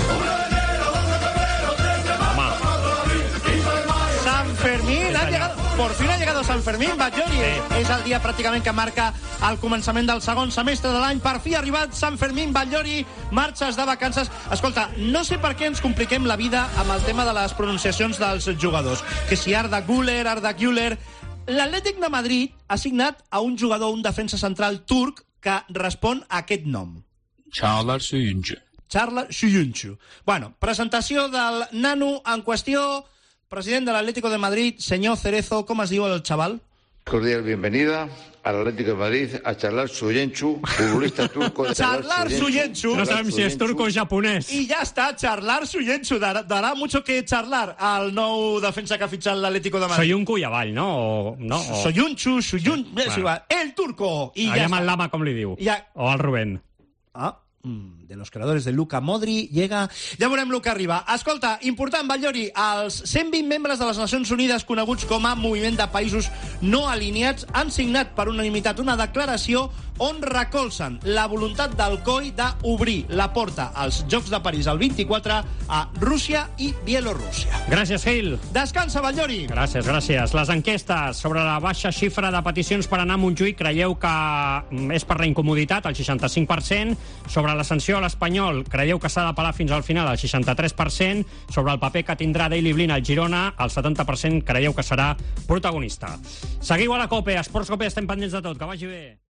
San Fermín, por fin ha llegado San Fermín, Batllori. És el dia pràcticament que marca el començament del segon semestre de l'any. Per fi ha arribat Sant Fermín, Batllori, marxes de vacances. Escolta, no sé per què ens compliquem la vida amb el tema de les pronunciacions dels jugadors. Que si Arda Güler, Arda Güler... L'Atlètic de Madrid ha signat a un jugador, un defensa central turc, que respon a aquest nom. Çağlar Söyüncü. Çağlar Söyüncü. Bueno, presentació del nano en qüestió, president de l'Atlético de Madrid, senyor Cerezo. Com es diu el xaval? Cordial bienvenida al Atlético de Madrid a charlar Söyüncü, futbolista turco de Charlar Söyüncü. No sabem si és turco o japonès. I ja està, Charlar Söyüncü. Darà mucho que charlar al nou defensa que ha fitxat l'Atlético de Madrid. Soyuncu i avall, no? Söyüncü, el turco. I ja està. El Lama, com li diu? O el Rubén. De los creadores de Luka Modri llega... Ja veurem el que arriba. Escolta, important, Batllori, els 120 membres de les Nacions Unides coneguts com a Moviment de Països No Alineats han signat per unanimitat una declaració on recolzen la voluntat del COI d'obrir la porta als Jocs de París el 24 a Rússia i Bielorússia. Gràcies, Gil. Descansa, Batllori. Gràcies. Les enquestes sobre la baixa xifra de peticions per anar a Montjuïc creieu que és per la incomoditat, el 65%. Sobre la sanció a l'Espanyol, creieu que s'ha d'apel·lar fins al final, el 63%. Sobre el paper que tindrà Daley Blind al Girona, el 70% creieu que serà protagonista. Seguiu a la COPE, Esports COPE, estem pendents de tot. Que vagi bé.